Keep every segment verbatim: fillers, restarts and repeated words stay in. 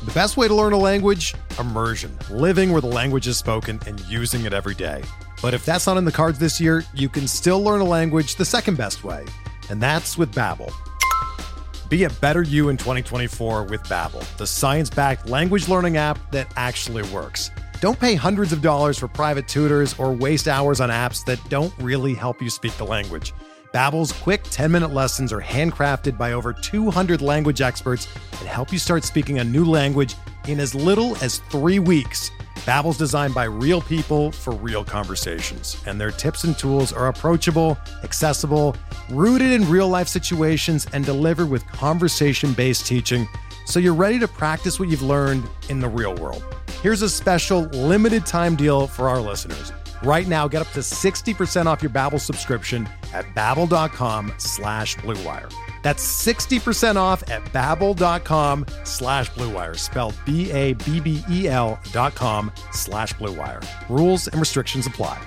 The best way to learn a language? Immersion. Living where the language is spoken and using it every day. But if that's not in the cards this year, you can still learn a language the second best way, and that's with Babbel. Be a better you in twenty twenty-four with Babbel, the science-backed language learning app that actually works. Don't pay hundreds of dollars for private tutors or waste hours on apps that don't really help you speak the language. Babbel's quick ten-minute lessons are handcrafted by over two hundred language experts and help you start speaking a new language in as little as three weeks. Babbel's designed by real people for real conversations, and their tips and tools are approachable, accessible, rooted in real-life situations, and delivered with conversation-based teaching, so you're ready to practice what you've learned in the real world. Here's a special limited-time deal for our listeners. Right now, get up to sixty percent off your Babbel subscription at babbel.com slash Blue Wire. That's sixty percent off at babbel.com slash Blue Wire, spelled B A B B E L dot com slash Blue Wire. Rules and restrictions apply.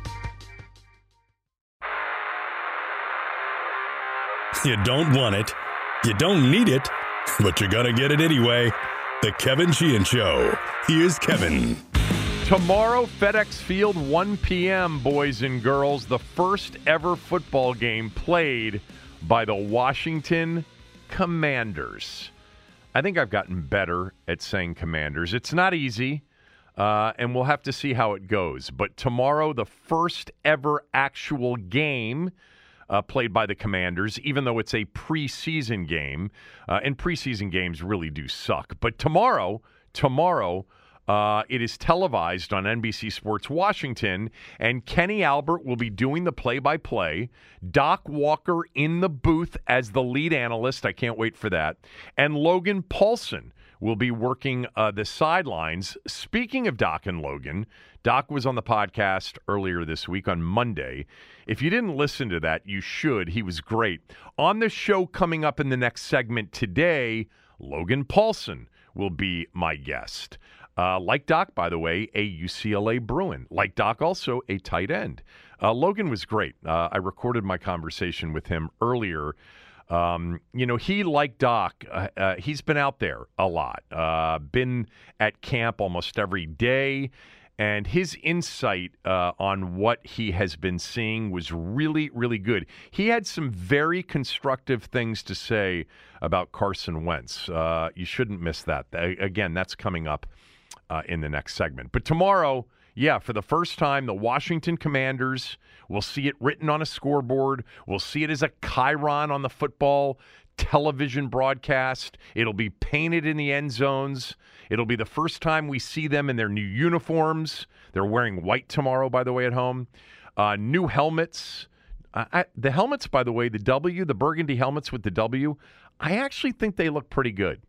You don't want it, you don't need it, but you're gonna get it anyway. The Kevin Sheehan Show. Here's Kevin. Tomorrow, FedEx Field, one p.m., boys and girls, the first ever football game played by the Washington Commanders. I think I've gotten better at saying Commanders. It's not easy, uh, and we'll have to see how it goes. But tomorrow, the first ever actual game uh, played by the Commanders, even though it's a preseason game, uh, and preseason games really do suck. But tomorrow, tomorrow, Uh, it is televised on N B C Sports Washington, and Kenny Albert will be doing the play-by-play. Doc Walker in the booth as the lead analyst. I can't wait for that. And Logan Paulson will be working uh, the sidelines. Speaking of Doc and Logan, Doc was on the podcast earlier this week on Monday. If you didn't listen to that, you should. He was great. On the show coming up in the next segment today, Logan Paulson will be my guest. Uh, like Doc, by the way, a U C L A Bruin. Like Doc, also a tight end. Uh, Logan was great. Uh, I recorded my conversation with him earlier. Um, you know, he, like Doc, uh, uh, he's been out there a lot, uh, been at camp almost every day, and his insight uh, on what he has been seeing was really, really good. He had some very constructive things to say about Carson Wentz. Uh, you shouldn't miss that. Again, that's coming up Uh, in the next segment. But tomorrow, yeah, for the first time, the Washington Commanders, we'll see it written on a scoreboard. We'll see it as a chyron on the football television broadcast. It'll be painted in the end zones. It'll be the first time we see them in their new uniforms. They're wearing white tomorrow, by the way, at home. Uh, new helmets. Uh, I, the helmets, by the way, the W, the burgundy helmets with the W, I actually think they look pretty good.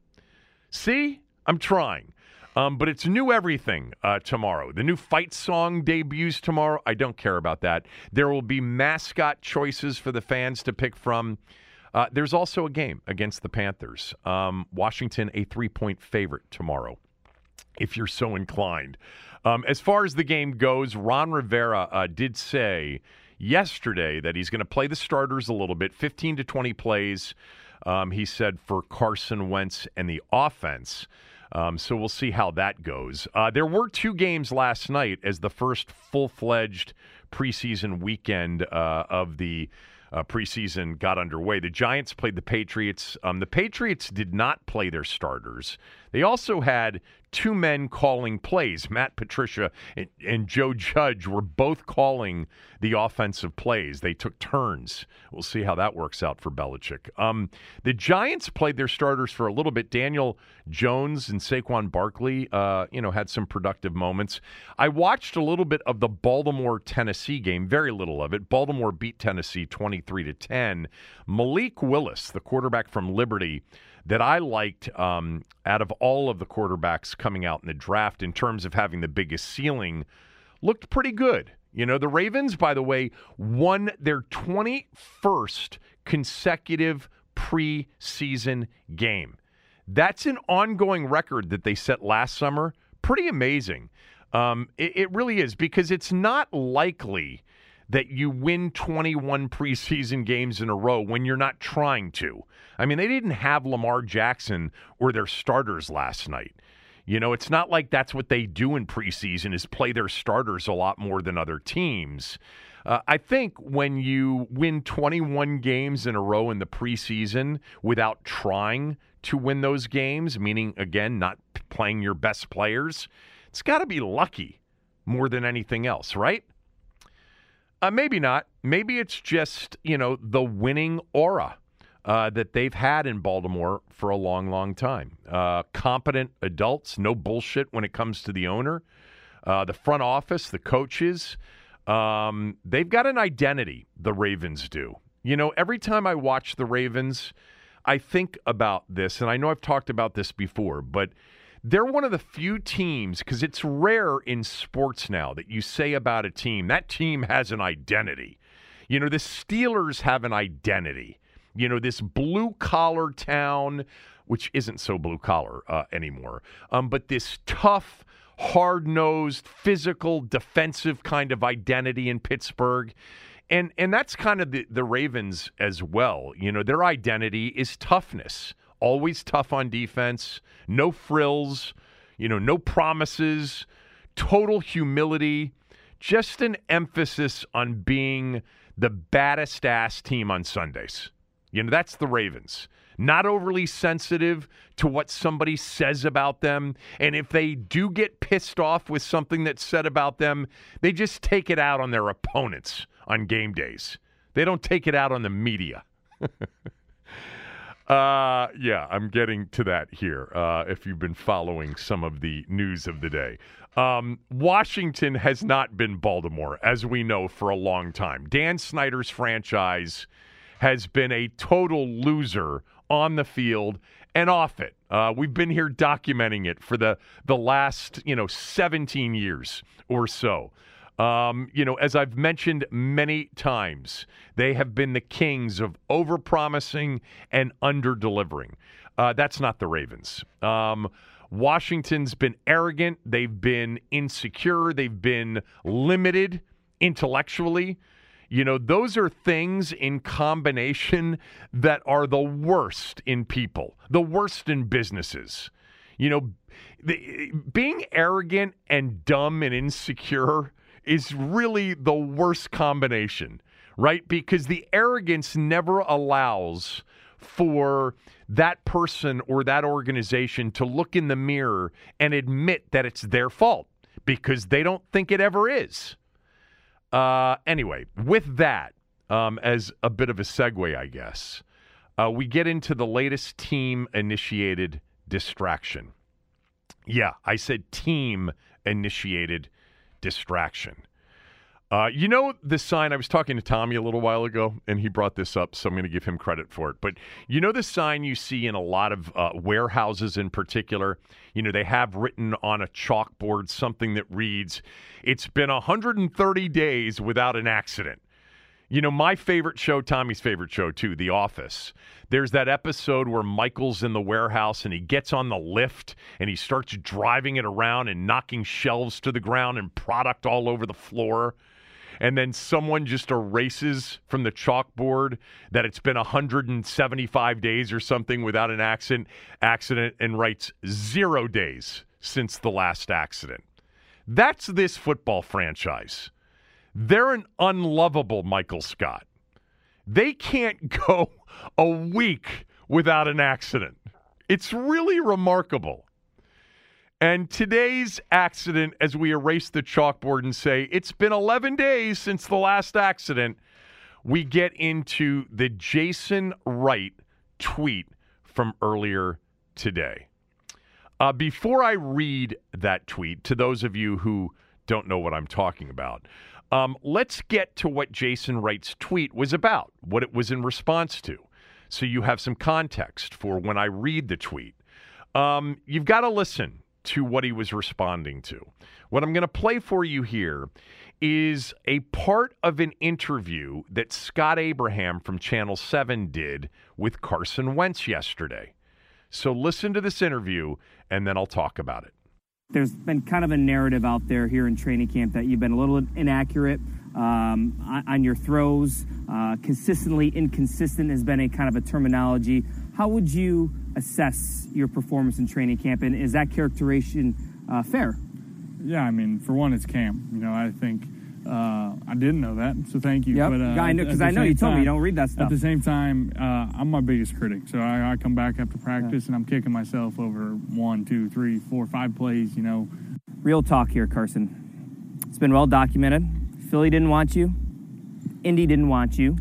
See? I'm trying. Um, but it's new everything uh, tomorrow. The new fight song debuts tomorrow. I don't care about that. There will be mascot choices for the fans to pick from. Uh, there's also a game against the Panthers. Um, Washington, a three-point favorite tomorrow, if you're so inclined. Um, as far as the game goes, Ron Rivera uh, did say yesterday that he's going to play the starters a little bit, fifteen to twenty plays, um, he said, for Carson Wentz and the offense. Um, so we'll see how that goes. Uh, there were two games last night as the first full-fledged preseason weekend uh, of the uh, preseason got underway. The Giants played the Patriots. Um, the Patriots did not play their starters. They also had two men calling plays. Matt Patricia and, and Joe Judge were both calling the offensive plays. They took turns. We'll see how that works out for Belichick. Um, the Giants played their starters for a little bit. Daniel Jones and Saquon Barkley, uh, you know, had some productive moments. I watched a little bit of the Baltimore-Tennessee game, very little of it. Baltimore beat Tennessee twenty-three to ten. Malik Willis, the quarterback from Liberty, that I liked um, out of all of the quarterbacks coming out in the draft in terms of having the biggest ceiling, looked pretty good. You know, the Ravens, by the way, won their twenty-first consecutive preseason game. That's an ongoing record that they set last summer. Pretty amazing. Um, it, it really is, because it's not likely that you win twenty-one preseason games in a row when you're not trying to. I mean, they didn't have Lamar Jackson or their starters last night. You know, it's not like that's what they do in preseason is play their starters a lot more than other teams. Uh, I think when you win twenty-one games in a row in the preseason without trying to win those games, meaning, again, not p- playing your best players, it's got to be lucky more than anything else, right? Uh, maybe not. Maybe it's just, you know, the winning aura uh, that they've had in Baltimore for a long, long time. Uh, competent adults, no bullshit when it comes to the owner, uh, the front office, the coaches. Um, they've got an identity, the Ravens do. You know, every time I watch the Ravens, I think about this, and I know I've talked about this before, but they're one of the few teams, because it's rare in sports now that you say about a team, that team has an identity. You know, the Steelers have an identity. You know, this blue-collar town, which isn't so blue-collar uh, anymore, um, but this tough, hard-nosed, physical, defensive kind of identity in Pittsburgh. And and that's kind of the, the Ravens as well. You know, their identity is toughness. Always tough on defense, no frills, you know, no promises, total humility, just an emphasis on being the baddest ass team on Sundays. You know, that's the Ravens. Not overly sensitive to what somebody says about them. And if they do get pissed off with something that's said about them, they just take it out on their opponents on game days. They don't take it out on the media. uh, yeah, I'm getting to that here, uh, if you've been following some of the news of the day. Um, Washington has not been Baltimore, as we know, for a long time. Dan Snyder's franchise has been a total loser on the field and off it. Uh, we've been here documenting it for the, the last, you know, seventeen years or so. Um, you know, as I've mentioned many times, they have been the kings of overpromising and under-delivering. Uh, that's not the Ravens. Um, Washington's been arrogant. They've been insecure. They've been limited intellectually. You know, those are things in combination that are the worst in people, the worst in businesses. You know, the, being arrogant and dumb and insecure is really the worst combination, right? Because the arrogance never allows for that person or that organization to look in the mirror and admit that it's their fault because they don't think it ever is. Uh, anyway, with that, um, as a bit of a segue, I guess, uh, we get into the latest team-initiated distraction. Yeah, I said team-initiated distraction. Uh, you know the sign, I was talking to Tommy a little while ago, and he brought this up, so I'm going to give him credit for it. But you know the sign you see in a lot of uh, warehouses in particular? You know, they have written on a chalkboard something that reads, "It's been one hundred thirty days without an accident." You know, my favorite show, Tommy's favorite show too, The Office. There's that episode where Michael's in the warehouse and he gets on the lift and he starts driving it around and knocking shelves to the ground and product all over the floor. And then someone just erases from the chalkboard that it's been one hundred seventy-five days or something without an accident, accident and writes zero days since the last accident. That's this football franchise. They're an unlovable Michael Scott. They can't go a week without an accident. It's really remarkable. And today's accident, as we erase the chalkboard and say, it's been eleven days since the last accident, we get into the Jason Wright tweet from earlier today. Uh, before I read that tweet, to those of you who don't know what I'm talking about, um, let's get to what Jason Wright's tweet was about, what it was in response to, so you have some context for when I read the tweet. Um, you've got to listen to what he was responding to. What I'm going to play for you here is a part of an interview that Scott Abraham from Channel seven did with Carson Wentz yesterday. So listen to this interview, and then I'll talk about it. There's been kind of a narrative out there here in training camp that you've been a little inaccurate um, on, on your throws. Uh, consistently inconsistent has been a kind of a terminology. How would you assess your performance in training camp, and is that characterization uh, fair? Yeah, I mean, for one, it's camp. You know, I think uh, I didn't know that, so thank you. Yep. But uh, I know, because I know you told time, me you don't read that stuff. At the same time, uh, I'm my biggest critic, so I, I come back after practice yeah. and I'm kicking myself over one, two, three, four, five plays. You know, real talk here, Carson. It's been well documented. Philly didn't want you. Indy didn't want you.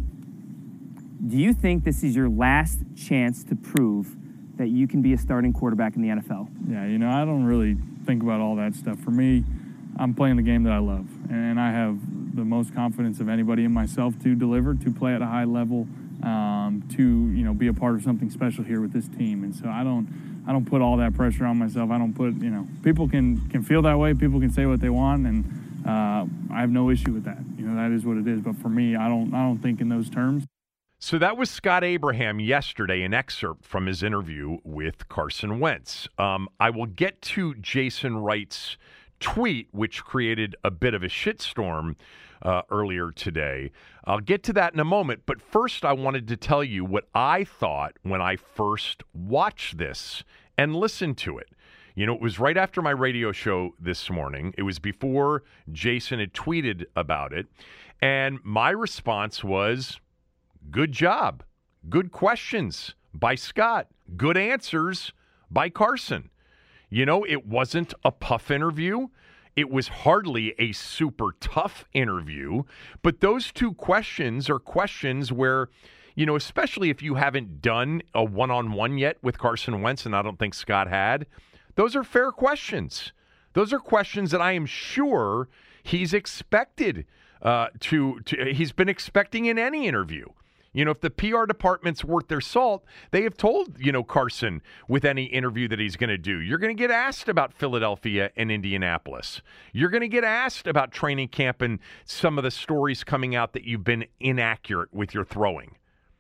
Do you think this is your last chance to prove that you can be a starting quarterback in the N F L? Yeah, you know, I don't really think about all that stuff. For me, I'm playing the game that I love, and I have the most confidence of anybody in myself to deliver, to play at a high level, um, to, you know, be a part of something special here with this team. And so I don't, I don't put all that pressure on myself. I don't put, you know, people can can feel that way. People can say what they want, and uh, I have no issue with that. You know, that is what it is. But for me, I don't, I don't think in those terms. So that was Scott Abraham yesterday, an excerpt from his interview with Carson Wentz. Um, I will get to Jason Wright's tweet, which created a bit of a shitstorm uh, earlier today. I'll get to that in a moment. But first, I wanted to tell you what I thought when I first watched this and listened to it. You know, it was right after my radio show this morning. It was before Jason had tweeted about it. And my response was, good job. Good questions by Scott. Good answers by Carson. You know, it wasn't a puff interview. It was hardly a super tough interview. But those two questions are questions where, you know, especially if you haven't done a one-on-one yet with Carson Wentz, and I don't think Scott had, those are fair questions. Those are questions that I am sure he's expected uh, to, to, he's been expecting in any interview. You know, if the P R department's worth their salt, they have told, you know, Carson with any interview that he's going to do, you're going to get asked about Philadelphia and Indianapolis. You're going to get asked about training camp and some of the stories coming out that you've been inaccurate with your throwing.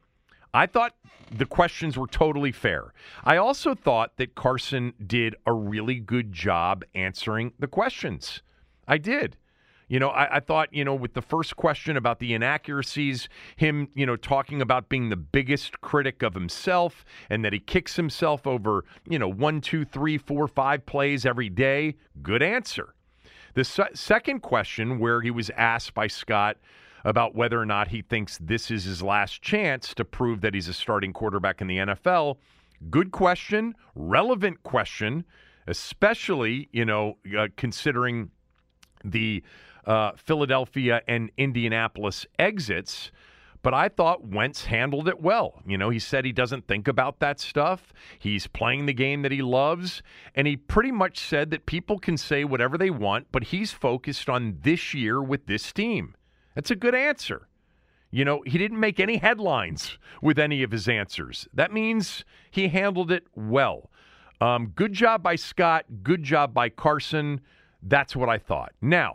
I thought the questions were totally fair. I also thought that Carson did a really good job answering the questions. I did. You know, I, I thought, you know, with the first question about the inaccuracies, him, you know, talking about being the biggest critic of himself and that he kicks himself over, you know, one, two, three, four, five plays every day. Good answer. The se- second question, where he was asked by Scott about whether or not he thinks this is his last chance to prove that he's a starting quarterback in the N F L. Good question, relevant question, especially, you know, uh, considering the Uh, Philadelphia and Indianapolis exits, but I thought Wentz handled it well. You know, he said he doesn't think about that stuff. He's playing the game that he loves, and he pretty much said that people can say whatever they want, but he's focused on this year with this team. That's a good answer. You know, he didn't make any headlines with any of his answers. That means he handled it well. Um, good job by Scott. Good job by Carson. That's what I thought. Now,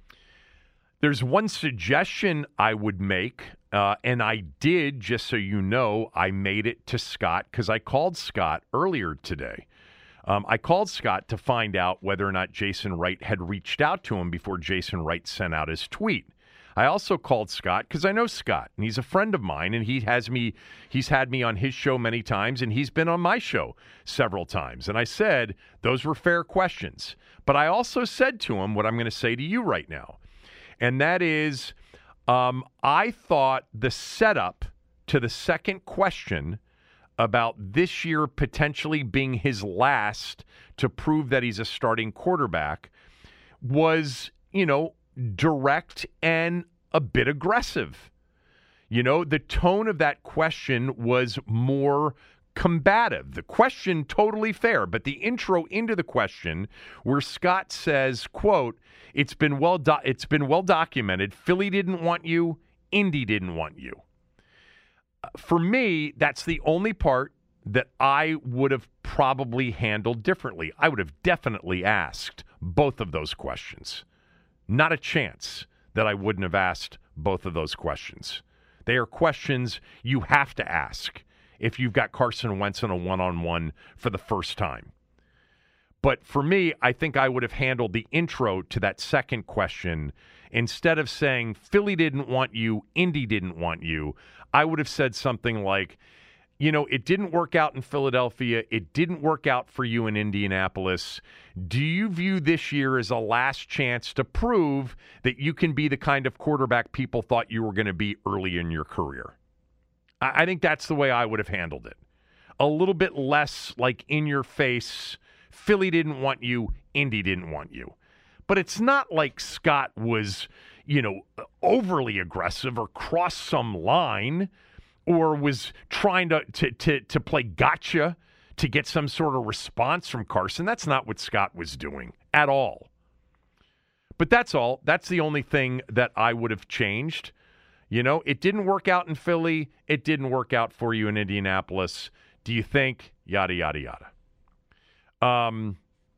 there's one suggestion I would make, uh, and I did, just so you know, I made it to Scott because I called Scott earlier today. Um, I called Scott to find out whether or not Jason Wright had reached out to him before Jason Wright sent out his tweet. I also called Scott because I know Scott, and he's a friend of mine, and he has me, he's had me on his show many times, and he's been on my show several times. And I said, those were fair questions. But I also said to him what I'm going to say to you right now. And that is, um, I thought the setup to the second question about this year potentially being his last to prove that he's a starting quarterback was, you know, direct and a bit aggressive. You know, the tone of that question was more combative. The question, totally fair, but the intro into the question where Scott says, quote, it's been well do- it's been well documented, Philly didn't want you, Indy didn't want you. Uh, for me, that's the only part that I would have probably handled differently. I would have definitely asked both of those questions. Not a chance that I wouldn't have asked both of those questions. They are questions you have to ask if you've got Carson Wentz in a one-on-one for the first time. But for me, I think I would have handled the intro to that second question. Instead of saying Philly didn't want you, Indy didn't want you, I would have said something like, you know, it didn't work out in Philadelphia. It didn't work out for you in Indianapolis. Do you view this year as a last chance to prove that you can be the kind of quarterback people thought you were going to be early in your career? I, I think that's the way I would have handled it. A little bit less like in your face, Philly didn't want you, Indy didn't want you. But it's not like Scott was, you know, overly aggressive or crossed some line or was trying to, to, to, to play gotcha to get some sort of response from Carson. That's not what Scott was doing at all. But that's all. That's the only thing that I would have changed. You know, it didn't work out in Philly. It didn't work out for you in Indianapolis. Do you think? Yada, yada, yada. Um,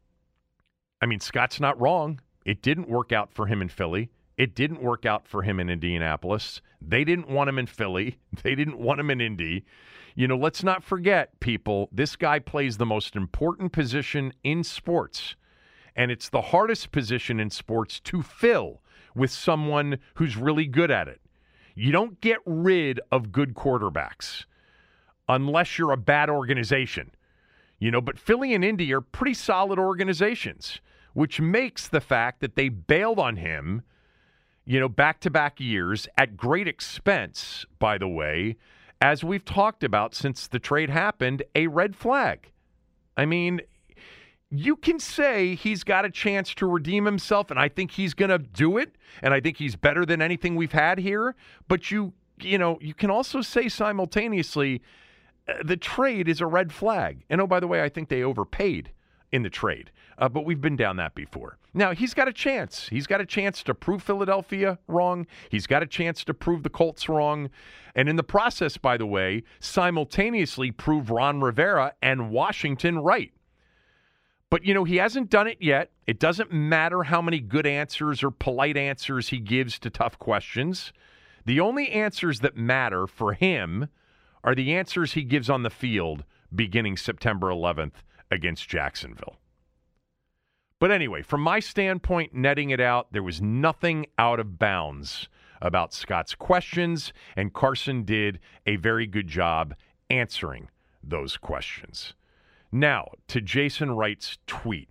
I mean, Scott's not wrong. It didn't work out for him in Philly. It didn't work out for him in Indianapolis. They didn't want him in Philly. They didn't want him in Indy. You know, let's not forget, people, this guy plays the most important position in sports. And it's the hardest position in sports to fill with someone who's really good at it. You don't get rid of good quarterbacks unless you're a bad organization. You know, but Philly and Indy are pretty solid organizations, which makes the fact that they bailed on him, you know, back-to-back years at great expense, by the way, as we've talked about since the trade happened, a red flag. I mean, you can say he's got a chance to redeem himself, and I think he's going to do it, and I think he's better than anything we've had here. But you, you know, you can also say simultaneously, uh, the trade is a red flag. And oh, by the way, I think they overpaid in the trade, uh, but we've been down that before. Now, he's got a chance. He's got a chance to prove Philadelphia wrong. He's got a chance to prove the Colts wrong. And in the process, by the way, simultaneously prove Ron Rivera and Washington right. But, you know, he hasn't done it yet. It doesn't matter how many good answers or polite answers he gives to tough questions. The only answers that matter for him are the answers he gives on the field beginning September eleventh against Jacksonville. But anyway, from my standpoint, netting it out, there was nothing out of bounds about Scott's questions, and Carson did a very good job answering those questions. Now, to Jason Wright's tweet.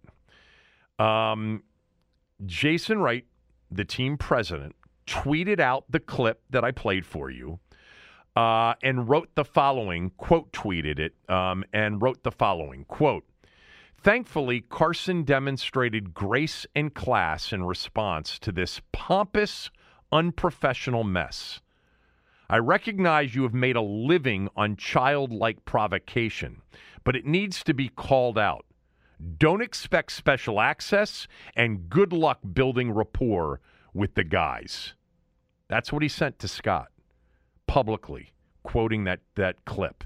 Um, Jason Wright, the team president, tweeted out the clip that I played for you uh, and wrote the following, quote, tweeted it, um, and wrote the following, quote, "Thankfully, Carson demonstrated grace and class in response to this pompous, unprofessional mess. I recognize you have made a living on childlike provocation, but it needs to be called out. Don't expect special access, and good luck building rapport with the guys." That's what he sent to Scott, publicly, quoting that, that clip.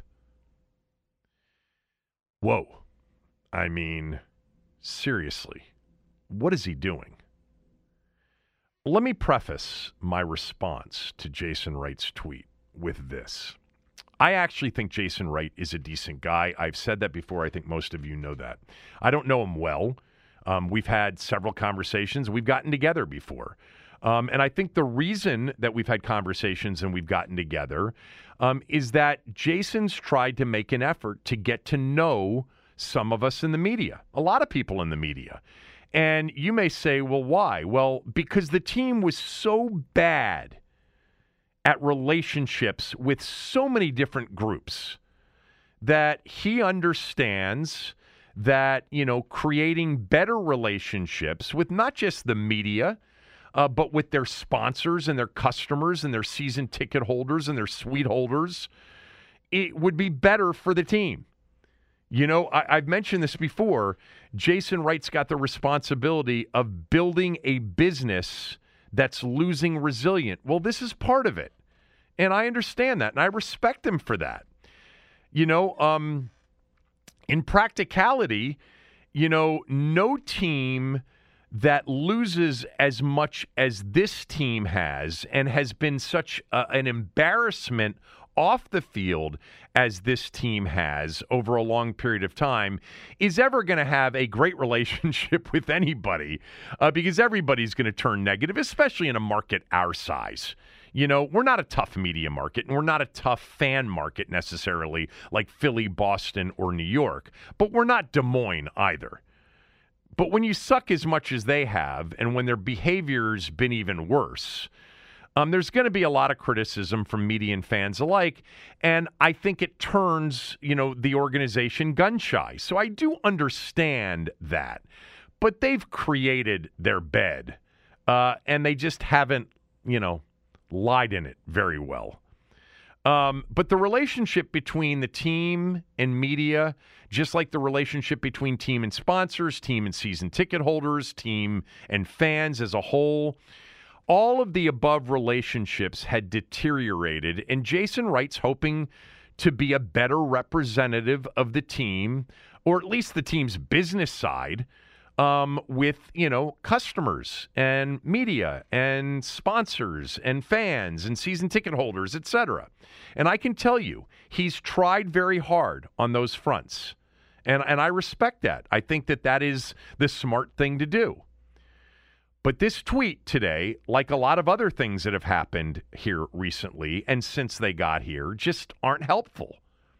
Whoa. I mean, seriously, what is he doing? Let me preface my response to Jason Wright's tweet with this. I actually think Jason Wright is a decent guy. I've said that before. I think most of you know that. I don't know him well. Um, we've had several conversations. We've gotten together before. Um, and I think the reason that we've had conversations and we've gotten together um, is that Jason's tried to make an effort to get to know some of us in the media, a lot of people in the media. And you may say, well, why? Well, because the team was so bad at relationships with so many different groups that he understands that, you know, creating better relationships with not just the media, uh, but with their sponsors and their customers and their season ticket holders and their suite holders, it would be better for the team. You know, I, I've mentioned this before. Jason Wright's got the responsibility of building a business that's losing resilient. Well, this is part of it. And I understand that, and I respect him for that. You know, um, in practicality, you know, no team that loses as much as this team has and has been such a, an embarrassment off the field as this team has over a long period of time is ever going to have a great relationship with anybody uh, because everybody's going to turn negative, especially in a market our size. You know, we're not a tough media market, and we're not a tough fan market necessarily like Philly, Boston, or New York, but we're not Des Moines either. But when you suck as much as they have, and when their behavior's been even worse, um, there's going to be a lot of criticism from media and fans alike, and I think it turns, you know, the organization gun-shy. So I do understand that. But they've created their bed, uh, and they just haven't, you know, lied in it very well. Um, but the relationship between the team and media, just like the relationship between team and sponsors, team and season ticket holders, team and fans as a whole, all of the above relationships had deteriorated, and Jason Wright's hoping to be a better representative of the team, or at least the team's business side, Um, with, you know, customers and media and sponsors and fans and season ticket holders, et cetera. And I can tell you, he's tried very hard on those fronts. And, and I respect that. I think that that is the smart thing to do. But this tweet today, like a lot of other things that have happened here recently and since they got here, just aren't helpful.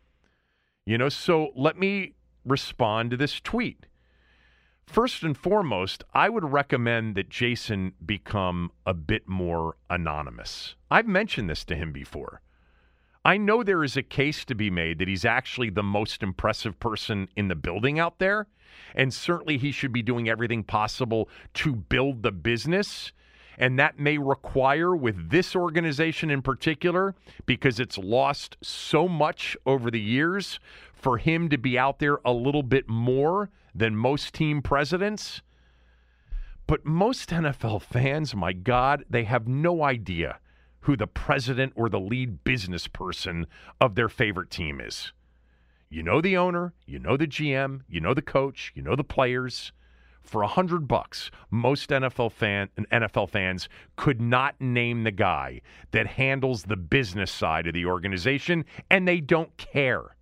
You know, so let me respond to this tweet. First and foremost, I would recommend that Jason become a bit more anonymous. I've mentioned this to him before. I know there is a case to be made that he's actually the most impressive person in the building out there, and certainly he should be doing everything possible to build the business, and that may require, with this organization in particular, because it's lost so much over the years, for him to be out there a little bit more than most team presidents. But most N F L fans, my God, they have no idea who the president or the lead business person of their favorite team is. You know the owner, you know the G M, you know the coach, you know the players. For a hundred bucks, most N F L fan N F L fans could not name the guy that handles the business side of the organization, and they don't care.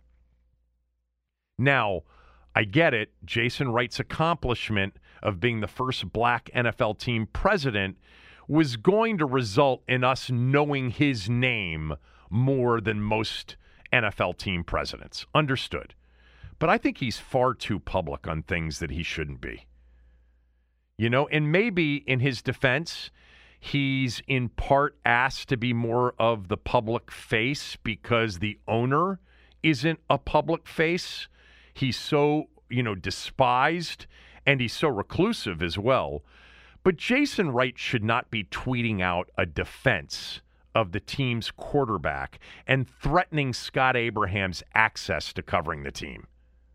Now, I get it. Jason Wright's accomplishment of being the first black N F L team president was going to result in us knowing his name more than most N F L team presidents. Understood. But I think he's far too public on things that he shouldn't be. You know, and maybe in his defense, he's in part asked to be more of the public face because the owner isn't a public face. He's so, you know, despised, and he's so reclusive as well. But Jason Wright should not be tweeting out a defense of the team's quarterback and threatening Scott Abraham's access to covering the team.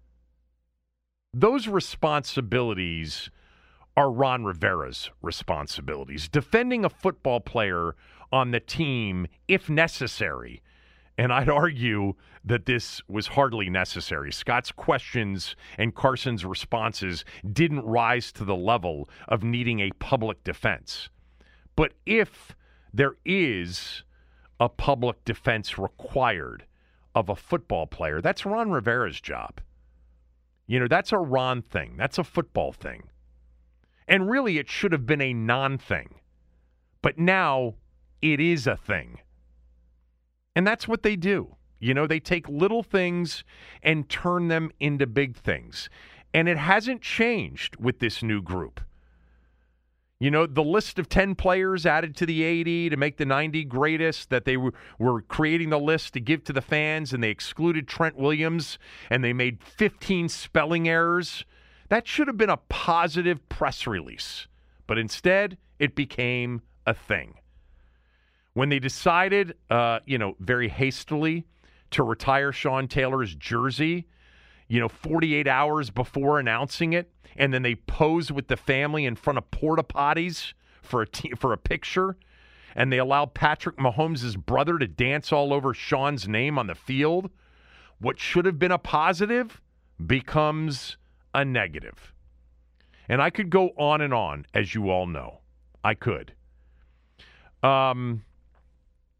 Those responsibilities are Ron Rivera's responsibilities. Defending a football player on the team, if necessary, and I'd argue that this was hardly necessary. Scott's questions and Carson's responses didn't rise to the level of needing a public defense. But if there is a public defense required of a football player, that's Ron Rivera's job. You know, that's a Ron thing. That's a football thing. And really, it should have been a non-thing. But now, it is a thing. And that's what they do. You know, they take little things and turn them into big things. And it hasn't changed with this new group. You know, the list of ten players added to the eighty to make the ninety greatest, that they were, were creating the list to give to the fans, and they excluded Trent Williams, and they made fifteen spelling errors. That should have been a positive press release. But instead, it became a thing. When they decided, uh, you know, very hastily to retire Sean Taylor's jersey, you know, forty-eight hours before announcing it, and then they pose with the family in front of porta potties for a t- for a picture, and they allow Patrick Mahomes' brother to dance all over Sean's name on the field, what should have been a positive becomes a negative. And I could go on and on, as you all know. I could. Um...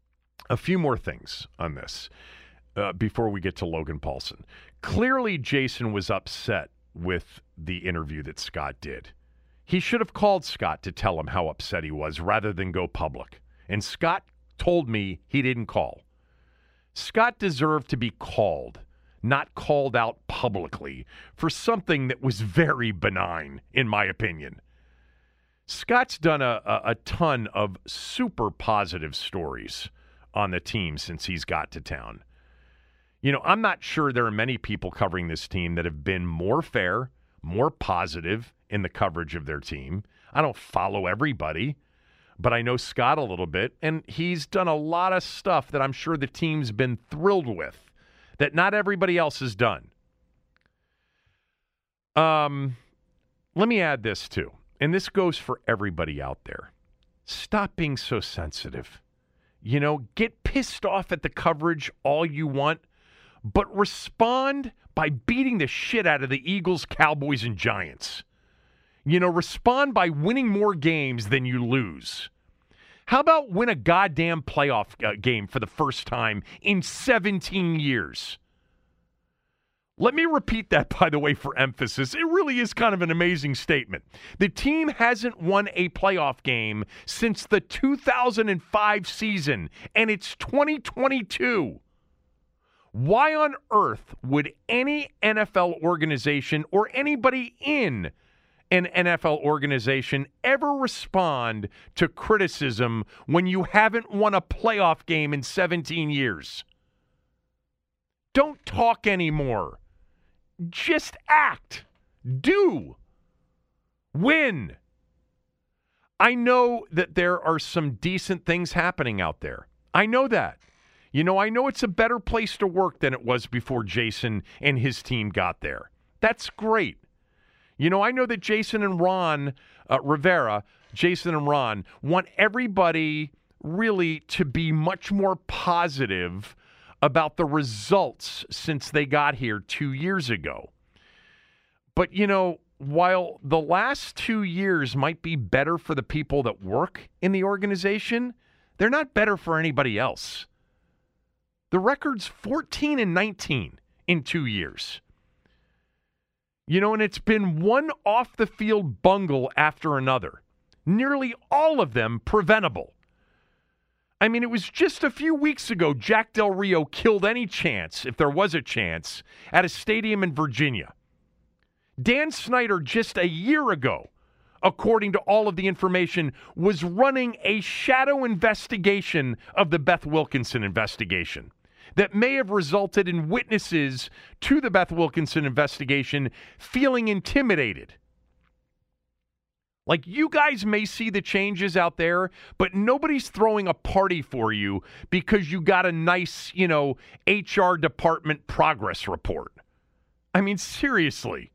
a few more things on this uh, before we get to Logan Paulson. Clearly, Jason was upset with the interview that Scott did. He should have called Scott to tell him how upset he was rather than go public. And Scott told me he didn't call. Scott deserved to be called, not called out publicly for something that was very benign, in my opinion. Scott's done a, a, a ton of super positive stories on the team since he's got to town. You know, I'm not sure there are many people covering this team that have been more fair, more positive in the coverage of their team. I don't follow everybody, but I know Scott a little bit, and he's done a lot of stuff that I'm sure the team's been thrilled with that not everybody else has done. Um, let me add this too, and this goes for everybody out there. Stop being so sensitive. You know, get pissed off at the coverage all you want, but respond by beating the shit out of the Eagles, Cowboys, and Giants. You know, respond by winning more games than you lose. How about win a goddamn playoff uh, game for the first time in seventeen years? Let me repeat that, by the way, for emphasis. It really is kind of an amazing statement. The team hasn't won a playoff game since the two thousand five season, and it's twenty twenty-two. Why on earth would any N F L organization or anybody in an N F L organization ever respond to criticism when you haven't won a playoff game in seventeen years? Don't talk anymore. Just act. Do. Win. I know that there are some decent things happening out there. I know that. You know, I know it's a better place to work than it was before Jason and his team got there. That's great. You know, I know that Jason and Ron uh, Rivera, Jason and Ron, want everybody really to be much more positive about the results since they got here two years ago. But, you know, while the last two years might be better for the people that work in the organization, they're not better for anybody else. The record's fourteen and nineteen in two years. You know, and it's been one off-the-field bungle after another. Nearly all of them preventable. I mean, it was just a few weeks ago Jack Del Rio killed any chance, if there was a chance, at a stadium in Virginia. Dan Snyder just a year ago, according to all of the information, was running a shadow investigation of the Beth Wilkinson investigation that may have resulted in witnesses to the Beth Wilkinson investigation feeling intimidated. Like, you guys may see the changes out there, but nobody's throwing a party for you because you got a nice, you know, H R department progress report. I mean, seriously.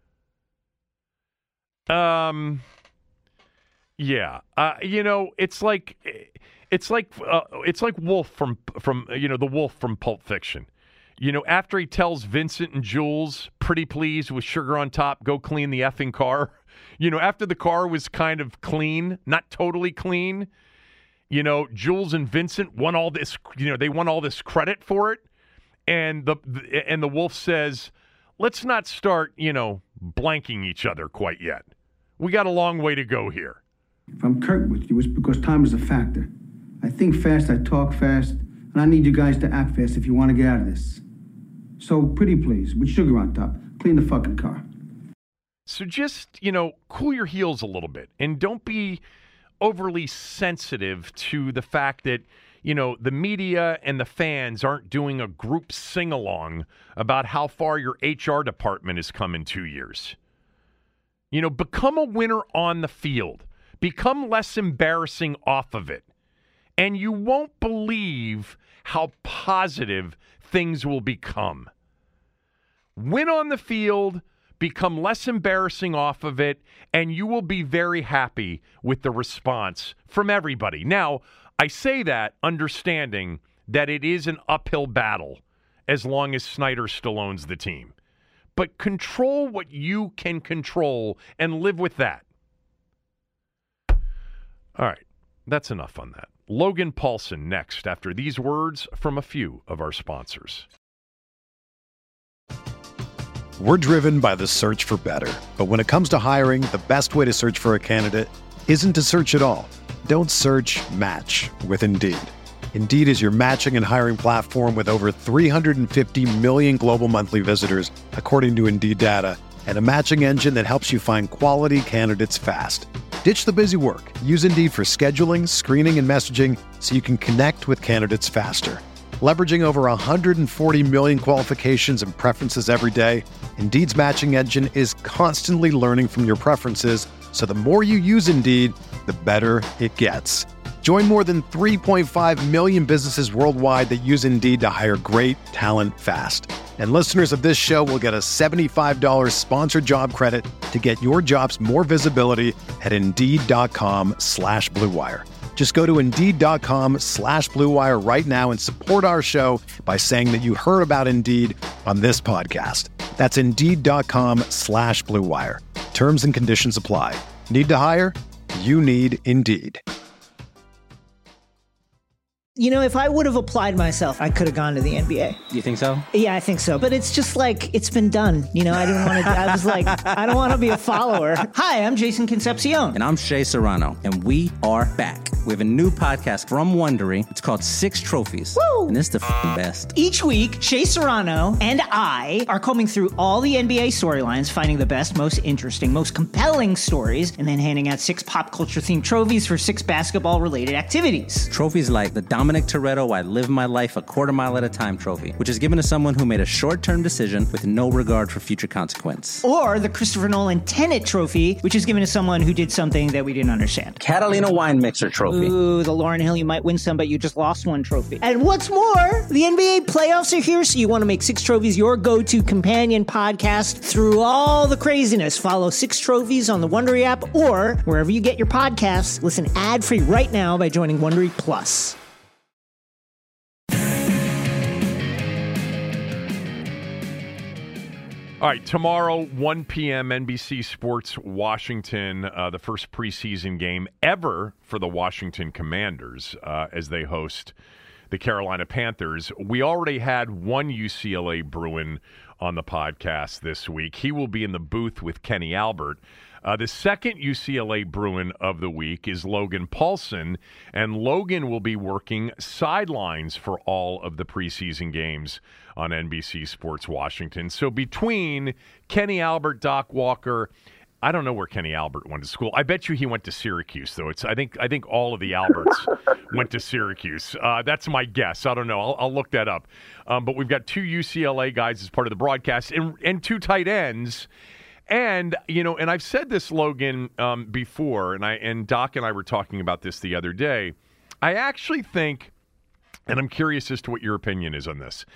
Um, yeah, uh, you know, it's like... It's like uh, it's like Wolf from from you know the Wolf from Pulp Fiction. You know, after he tells Vincent and Jules, "Pretty please with sugar on top, go clean the effing car." You know, after the car was kind of clean, not totally clean. You know, Jules and Vincent won all this. You know, they won all this credit for it, and the, the and the Wolf says, "Let's not start, you know, blanking each other quite yet. We got a long way to go here." If I'm curt with you, it's because time is a factor. I think fast, I talk fast, and I need you guys to act fast if you want to get out of this. So, pretty please, with sugar on top, clean the fucking car. So just, you know, cool your heels a little bit, and don't be overly sensitive to the fact that, you know, the media and the fans aren't doing a group sing-along about how far your H R department has come in two years. You know, become a winner on the field. Become less embarrassing off of it. And you won't believe how positive things will become. Win on the field, become less embarrassing off of it, and you will be very happy with the response from everybody. Now, I say that understanding that it is an uphill battle as long as Snyder still owns the team. But control what you can control and live with that. All right. That's enough on that. Logan Paulsen next after these words from a few of our sponsors. We're driven by the search for better. But when it comes to hiring, the best way to search for a candidate isn't to search at all. Don't search, match with Indeed. Indeed is your matching and hiring platform with over three hundred fifty million global monthly visitors, according to Indeed data, and a matching engine that helps you find quality candidates fast. Ditch the busy work. Use Indeed for scheduling, screening, and messaging so you can connect with candidates faster. Leveraging over one hundred forty million qualifications and preferences every day, Indeed's matching engine is constantly learning from your preferences, so the more you use Indeed, the better it gets. Join more than three point five million businesses worldwide that use Indeed to hire great talent fast. And listeners of this show will get a seventy-five dollars sponsored job credit to get your jobs more visibility at Indeed.com slash Blue Wire. Just go to Indeed.com slash Blue Wire right now and support our show by saying that you heard about Indeed on this podcast. That's Indeed.com slash Blue Wire. Terms and conditions apply. Need to hire? You need Indeed. You know, if I would have applied myself, I could have gone to the N B A. You think so? Yeah, I think so. But it's just like, it's been done. You know, I didn't want to, I was like, I don't want to be a follower. Hi, I'm Jason Concepcion. And I'm Shea Serrano. And we are back. We have a new podcast from Wondery. It's called Six Trophies. Woo! And it's the f***ing best. Each week, Shea Serrano and I are combing through all the N B A storylines, finding the best, most interesting, most compelling stories, and then handing out six pop culture themed trophies for six basketball related activities. Trophies like the Dominic Toretto I Live My Life a Quarter Mile at a Time trophy, which is given to someone who made a short-term decision with no regard for future consequence. Or the Christopher Nolan Tenet trophy, which is given to someone who did something that we didn't understand. Catalina Wine Mixer trophy. Ooh, the Lauryn Hill, you might win some, but you just lost one trophy. And what's more, the N B A playoffs are here, so you want to make Six Trophies your go-to companion podcast through all the craziness. Follow Six Trophies on the Wondery app or wherever you get your podcasts. Listen ad-free right now by joining Wondery Plus. All right, tomorrow, one p.m., N B C Sports Washington, uh, the first preseason game ever for the Washington Commanders uh, as they host the Carolina Panthers. We already had one U C L A Bruin on the podcast this week. He will be in the booth with Kenny Albert. Uh, the second U C L A Bruin of the week is Logan Paulsen, and Logan will be working sidelines for all of the preseason games on N B C Sports Washington. So between Kenny Albert, Doc Walker, I don't know where Kenny Albert went to school. I bet you he went to Syracuse, though. It's I think I think all of the Alberts went to Syracuse. Uh, that's my guess. I don't know. I'll, I'll look that up. Um, but we've got two U C L A guys as part of the broadcast and, and two tight ends. And, you know, and I've said this, Logan, um, before, and I and Doc and I were talking about this the other day. I actually think, and I'm curious as to what your opinion is on this.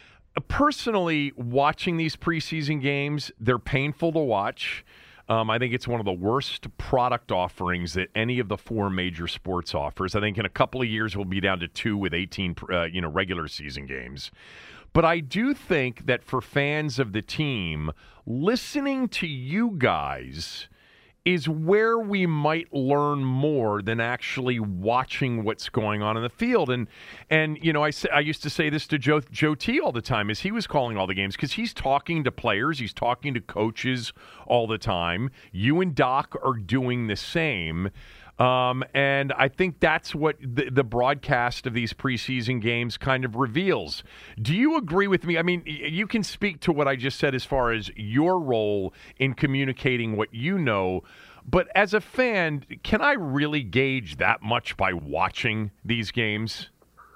Personally, watching these preseason games, they're painful to watch. Um, I think it's one of the worst product offerings that any of the four major sports offers. I think in a couple of years we'll be down to two with eighteen, uh, you know, regular season games. But I do think that for fans of the team, listening to you guys is where we might learn more than actually watching what's going on in the field. And, and you know, I, say, I used to say this to Joe, Joe T all the time as he was calling all the games because he's talking to players, he's talking to coaches all the time. You and Doc are doing the same. Um, and I think that's what the, the broadcast of these preseason games kind of reveals. Do you agree with me? I mean, you can speak to what I just said as far as your role in communicating what you know, but as a fan, can I really gauge that much by watching these games?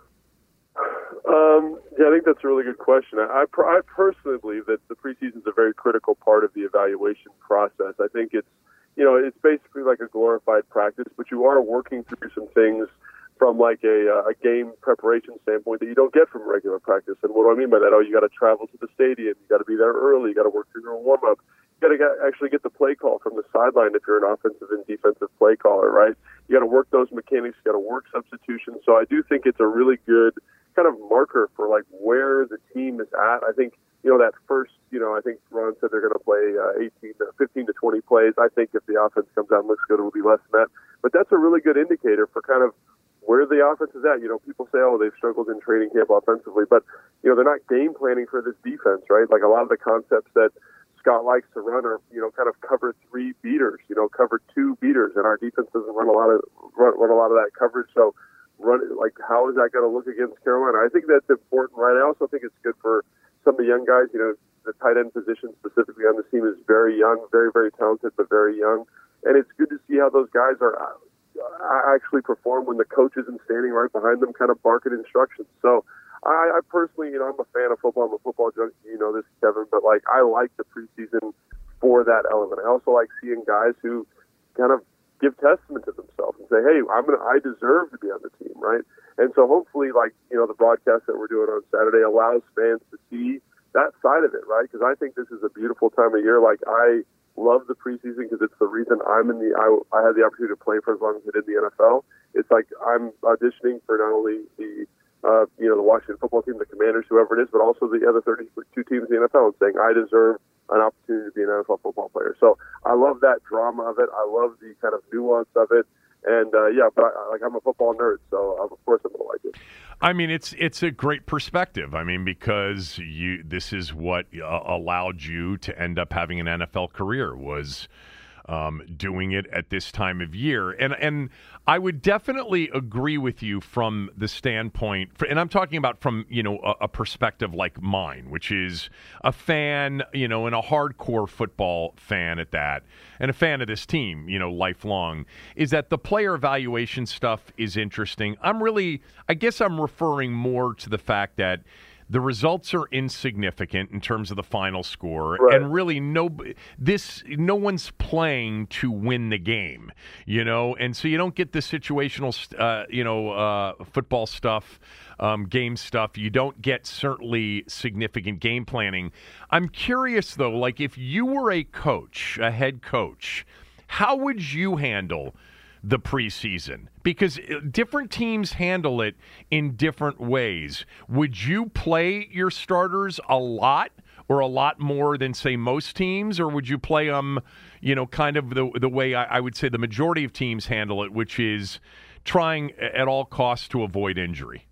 Um, yeah, I think that's a really good question. I, I personally believe that the preseason is a very critical part of the evaluation process. I think it's You know, it's basically like a glorified practice, but you are working through some things from like a, a game preparation standpoint that you don't get from regular practice. And what do I mean by that? Oh, you got to travel to the stadium. You got to be there early. You got to work through your warm-up. You got to actually get the play call from the sideline if you're an offensive and defensive play caller, right? You got to work those mechanics. You got to work substitutions. So I do think it's a really good kind of marker for like where the team is at. I think, you know, that first, you know, I think Ron said they're going to play uh, eighteen to fifteen to twenty plays. I think if the offense comes out and looks good, it will be less than that. But that's a really good indicator for kind of where the offense is at. You know, people say, oh, they've struggled in training camp offensively, but, you know, they're not game planning for this defense, right? Like a lot of the concepts that Scott likes to run are, you know, kind of cover three beaters, you know, cover two beaters, and our defense doesn't run a lot of run, run a lot of that coverage. So, run like, how is that going to look against Carolina? I think that's important, right? I also think it's good for some of the young guys. You know, the tight end position specifically on the team is very young, very, very talented, but very young, and it's good to see how those guys are actually perform when the coach isn't standing right behind them, kind of barking instructions. So I, I personally, you know, I'm a fan of football. I'm a football junkie, you know this, Kevin, but like I like the preseason for that element. I also like seeing guys who kind of give testament to themselves and say, hey, I'm gonna, I deserve to be on the team, right? And so hopefully, like, you know, the broadcast that we're doing on Saturday allows fans to see that side of it, right? Because I think this is a beautiful time of year. Like, I love the preseason because it's the reason I'm in the, I, I had the opportunity to play for as long as I did in the N F L. It's like I'm auditioning for not only the, uh, you know, the Washington football team, the Commanders, whoever it is, but also the other thirty-two teams in the N F L, and saying I deserve an opportunity to be an N F L football player. So I love that drama of it. I love the kind of nuance of it. And, uh, yeah, but I, like I'm a football nerd, so of course I'm going to like it. I mean, it's it's a great perspective. I mean, because you this is what uh, allowed you to end up having an N F L career, was um, doing it at this time of year. And and I would definitely agree with you from the standpoint, for, and I'm talking about from, you know, a, a perspective like mine, which is a fan, you know, and a hardcore football fan at that, and a fan of this team, you know, lifelong, is that the player evaluation stuff is interesting. I'm really, I guess I'm referring more to the fact that the results are insignificant in terms of the final score, right. And really no this no one's playing to win the game, you know, and so you don't get the situational, uh, you know, uh, football stuff, um, game stuff. You don't get certainly significant game planning. I'm curious though, like if you were a coach, a head coach, how would you handle the preseason? Because different teams handle it in different ways. Would you play your starters a lot, or a lot more than, say, most teams, or would you play them, you know, kind of the the way I, I would say the majority of teams handle it, which is trying at all costs to avoid injury?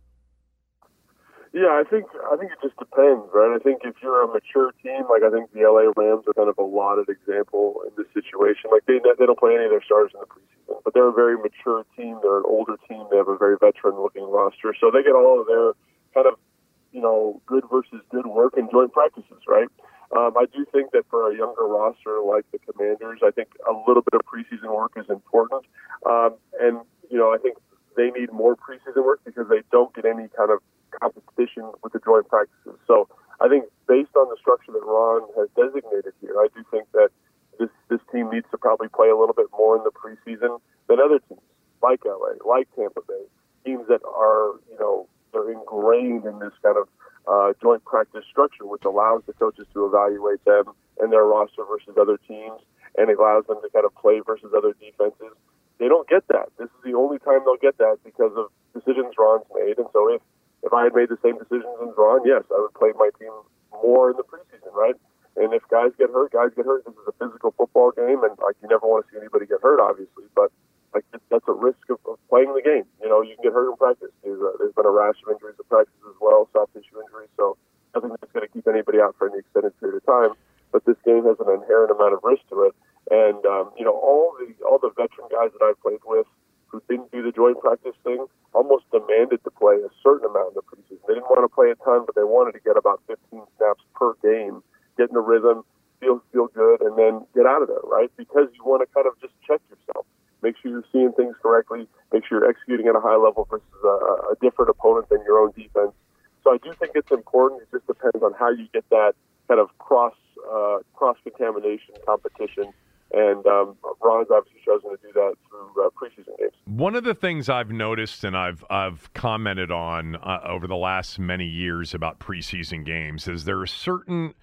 Yeah, I think I think it just depends, right? I think if you're a mature team, like I think the L A Rams are kind of a lauded example in this situation. Like they they don't play any of their starters in the preseason, but they're a very mature team. They're an older team. They have a very veteran-looking roster, so they get all of their kind of, you know, good versus good work in joint practices, right? Um, I do think that for a younger roster like the Commanders, I think a little bit of preseason work is important, um, and you know, I think they need more preseason work because they don't get any kind of competition with the joint practices. So I think based on the structure that Ron has designated here, I do think that this this team needs to probably play a little bit more in the preseason than other teams like L A, like Tampa Bay, teams that are, you know, they're ingrained in this kind of uh, joint practice structure, which allows the coaches to evaluate them and their roster versus other teams, and it allows them to kind of play versus other defenses. They don't get that. This is the only time they'll get that because of decisions Ron's made. And so if If I had made the same decisions as Ron, yes, I would play my team more in the preseason, right? And if guys get hurt, guys get hurt. This is a physical football game, and like you never want to see anybody get hurt, obviously. But like that's a risk of, of playing the game. You know, you can get hurt in practice. There's, a, there's been a rash of injuries in practice as well, soft tissue injuries. So I think that's going to keep anybody out for any extended period of time. But this game has an inherent amount of risk to it, and um, you know, all the all the veteran guys that I've played with who didn't do the joint practice thing almost demanded to play a certain amount in the preseason. They didn't want to play a ton, but they wanted to get about fifteen snaps per game, get in the rhythm, feel feel good, and then get out of there, right? Because you want to kind of just check yourself. Make sure you're seeing things correctly. Make sure you're executing at a high level versus a, a different opponent than your own defense. So I do think it's important. It just depends on how you get that kind of cross uh, cross-contamination competition. And um, Ron's obviously chosen to do that through uh, preseason games. One of the things I've noticed and I've I've commented on uh, over the last many years about preseason games is there are certain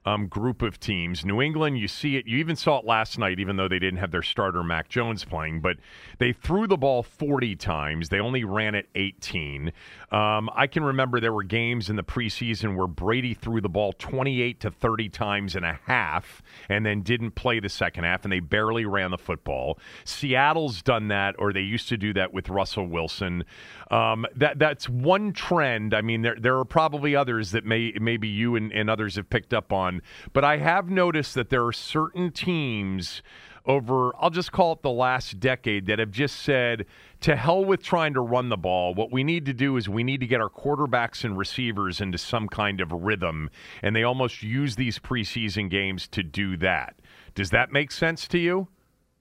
um, group of teams. New England, you see it. You even saw it last night, even though they didn't have their starter Mac Jones playing. But they threw the ball forty times. They only ran it eighteen. Um, I can remember there were games in the preseason where Brady threw the ball twenty-eight to thirty times and a half and then didn't play the second half, and they barely ran the football. Seattle's done that, or they used to do that with Russell Wilson. Um, that That's one trend. I mean, there there are probably others that may maybe you and, and others have picked up on, but I have noticed that there are certain teams over, I'll just call it the last decade, that have just said, to hell with trying to run the ball. What we need to do is we need to get our quarterbacks and receivers into some kind of rhythm, and they almost use these preseason games to do that. Does that make sense to you?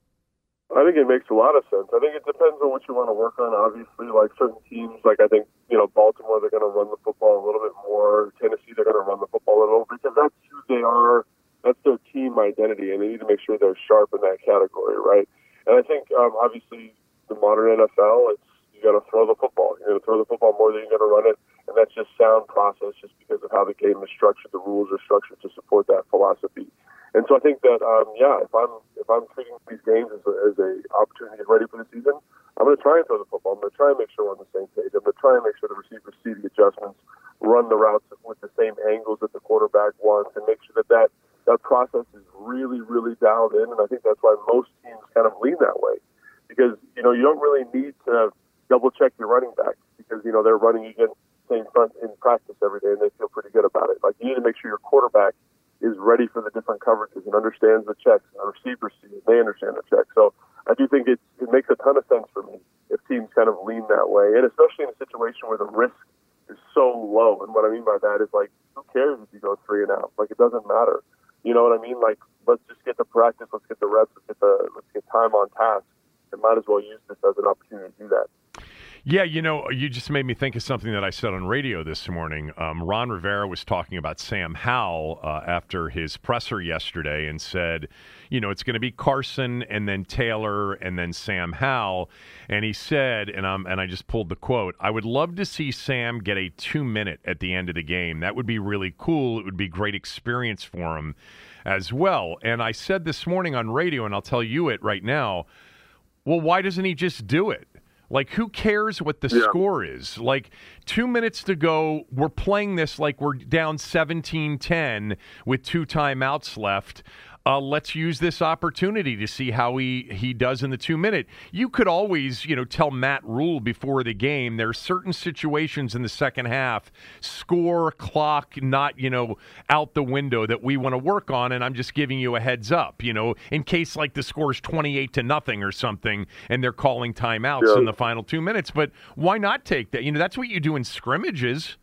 I think it makes a lot of sense. I think it depends on what you want to work on. Obviously, like certain teams, like I think, you know, Baltimore, they're going to run the football a little bit more. Tennessee, they're going to run the football a little, because that's who they are. That's their team identity, and they need to make sure they're sharp in that category, right? And I think, um, obviously, the modern N F L, it's you got to throw the football. You're going to throw the football more than you're going to run it, and that's just sound process, just because of how the game is structured. The rules are structured to support that philosophy. And so I think that, um, yeah, if I'm if I'm treating these games as a, as a opportunity to get ready for the season, I'm going to try and throw the football. I'm going to try and make sure we're on the same page. I'm going to try and make sure the receivers see the adjustments, run the routes with the same angles that the quarterback wants, and make sure that that, that process is really, really dialed in. And I think that's why most teams kind of lean that way, because, you know, you don't really need to double-check your running back, because, you know, they're running against the same front in practice every day, and they feel pretty good about it. Like, you need to make sure your quarterback is ready for the different coverages and understands the checks. Our receivers see it. They understand the checks. So I do think it, it makes a ton of sense for me if teams kind of lean that way, and especially in a situation where the risk is so low. And what I mean by that is, like, who cares if you go three and out? Like, it doesn't matter. You know what I mean? Like, let's just get the practice. Let's get the reps. Let's get the let's get time on task. And might as well use this as an opportunity to do that. Yeah, you know, you just made me think of something that I said on radio this morning. Um, Ron Rivera was talking about Sam Howell uh, after his presser yesterday and said, you know, it's going to be Carson and then Taylor and then Sam Howell. And he said, and, um, and I just pulled the quote, I would love to see Sam get a two-minute at the end of the game. That would be really cool. It would be great experience for him as well. And I said this morning on radio, and I'll tell you it right now, well, why doesn't he just do it? Like, who cares what the yeah. score is? Like, two minutes to go, we're playing this like we're down seventeen ten with two timeouts left. Uh, let's use this opportunity to see how he, he does in the two-minute. You could always, you know, tell Matt Rule before the game, there are certain situations in the second half, score, clock, not, you know, out the window, that we want to work on, and I'm just giving you a heads up, you know, in case, like, the score's twenty-eight to nothing or something, and they're calling timeouts yeah. in the final two minutes. But why not take that? You know, that's what you do in scrimmages.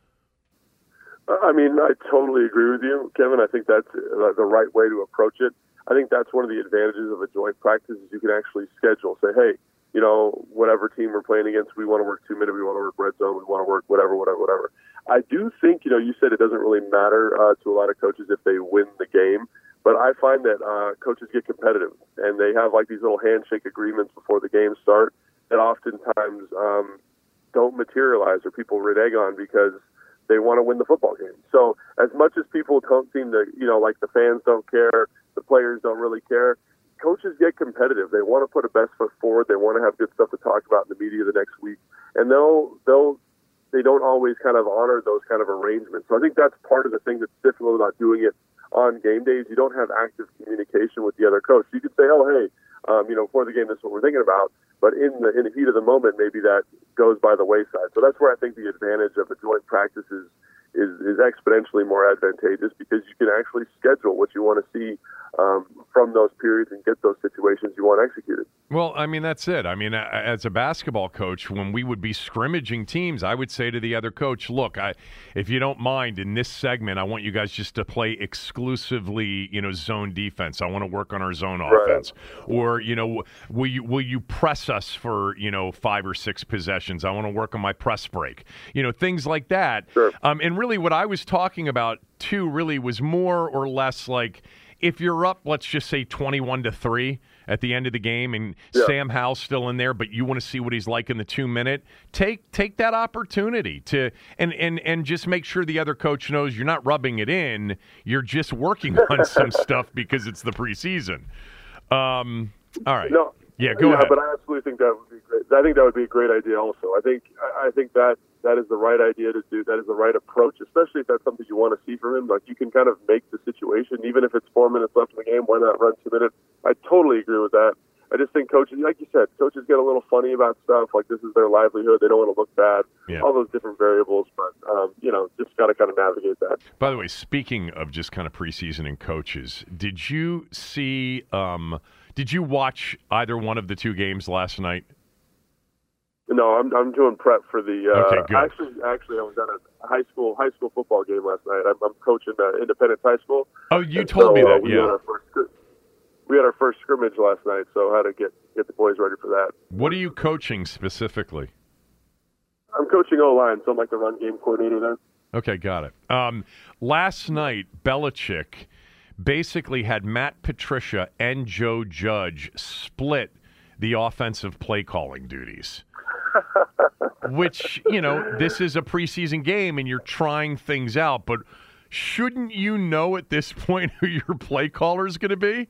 I mean, I totally agree with you, Kevin. I think that's the right way to approach it. I think that's one of the advantages of a joint practice is you can actually schedule, say, hey, you know, whatever team we're playing against, we want to work two minute, we want to work red zone, we want to work whatever, whatever, whatever. I do think, you know, you said it doesn't really matter uh, to a lot of coaches if they win the game, but I find that uh, coaches get competitive, and they have like these little handshake agreements before the games start that oftentimes um, don't materialize or people renege on because they want to win the football game. So as much as people don't seem to, you know, like the fans don't care, the players don't really care, coaches get competitive. They want to put a best foot forward. They want to have good stuff to talk about in the media the next week. And they'll, they'll, they don't always kind of honor those kind of arrangements. So I think that's part of the thing that's difficult about doing it on game days. You don't have active communication with the other coach. You could say, oh, hey, um, you know, before the game, this is what we're thinking about. But in the in the heat of the moment, maybe that goes by the wayside. So that's where I think the advantage of a joint practice is, is, is exponentially more advantageous, because you can actually schedule what you want to see um, from those periods and get those situations you want executed. Well, I mean, that's it. I mean, as a basketball coach, when we would be scrimmaging teams, I would say to the other coach, look, I, if you don't mind, in this segment, I want you guys just to play exclusively, you know, zone defense. I want to work on our zone offense. Right. Or, you know, will you, will you press us for, you know, five or six possessions? I want to work on my press break. You know, things like that. Sure. Um, and really what I was talking about, too, really was more or less like if you're up, let's just say twenty-one to three at the end of the game, and yeah. Sam Howell's still in there, but you want to see what he's like in the two minute, take take that opportunity to and and and just make sure the other coach knows you're not rubbing it in, you're just working on some stuff because it's the preseason. Um, all right. No, yeah, go yeah, ahead. But I absolutely think that would be great. I think that would be a great idea. Also, I think I think that that is the right idea to do. That is the right approach, especially if that's something you want to see from him. Like, you can kind of make the situation, even if it's four minutes left in the game. Why not run two minutes? I totally agree with that. I just think coaches, like you said, coaches get a little funny about stuff. Like, this is their livelihood. They don't want to look bad. Yeah. All those different variables. But, um, you know, just got to kind of navigate that. By the way, speaking of just kind of preseason and coaches, did you see, um, did you watch either one of the two games last night? No, I'm I'm doing prep for the. Uh, Okay, good. Actually, actually, I was at a high school high school football game last night. I'm, I'm coaching uh, Independence High School. Oh, you And told so, me uh, that, we yeah. Had our first, we had our first scrimmage last night, so I had to get get the boys ready for that. What are you coaching specifically? I'm coaching O-line, so I'm like the run game coordinator there. Okay, got it. Um, last night, Belichick basically had Matt Patricia and Joe Judge split the offensive play calling duties. Which, you know, this is a preseason game and you're trying things out, but shouldn't you know at this point who your play caller is going to be?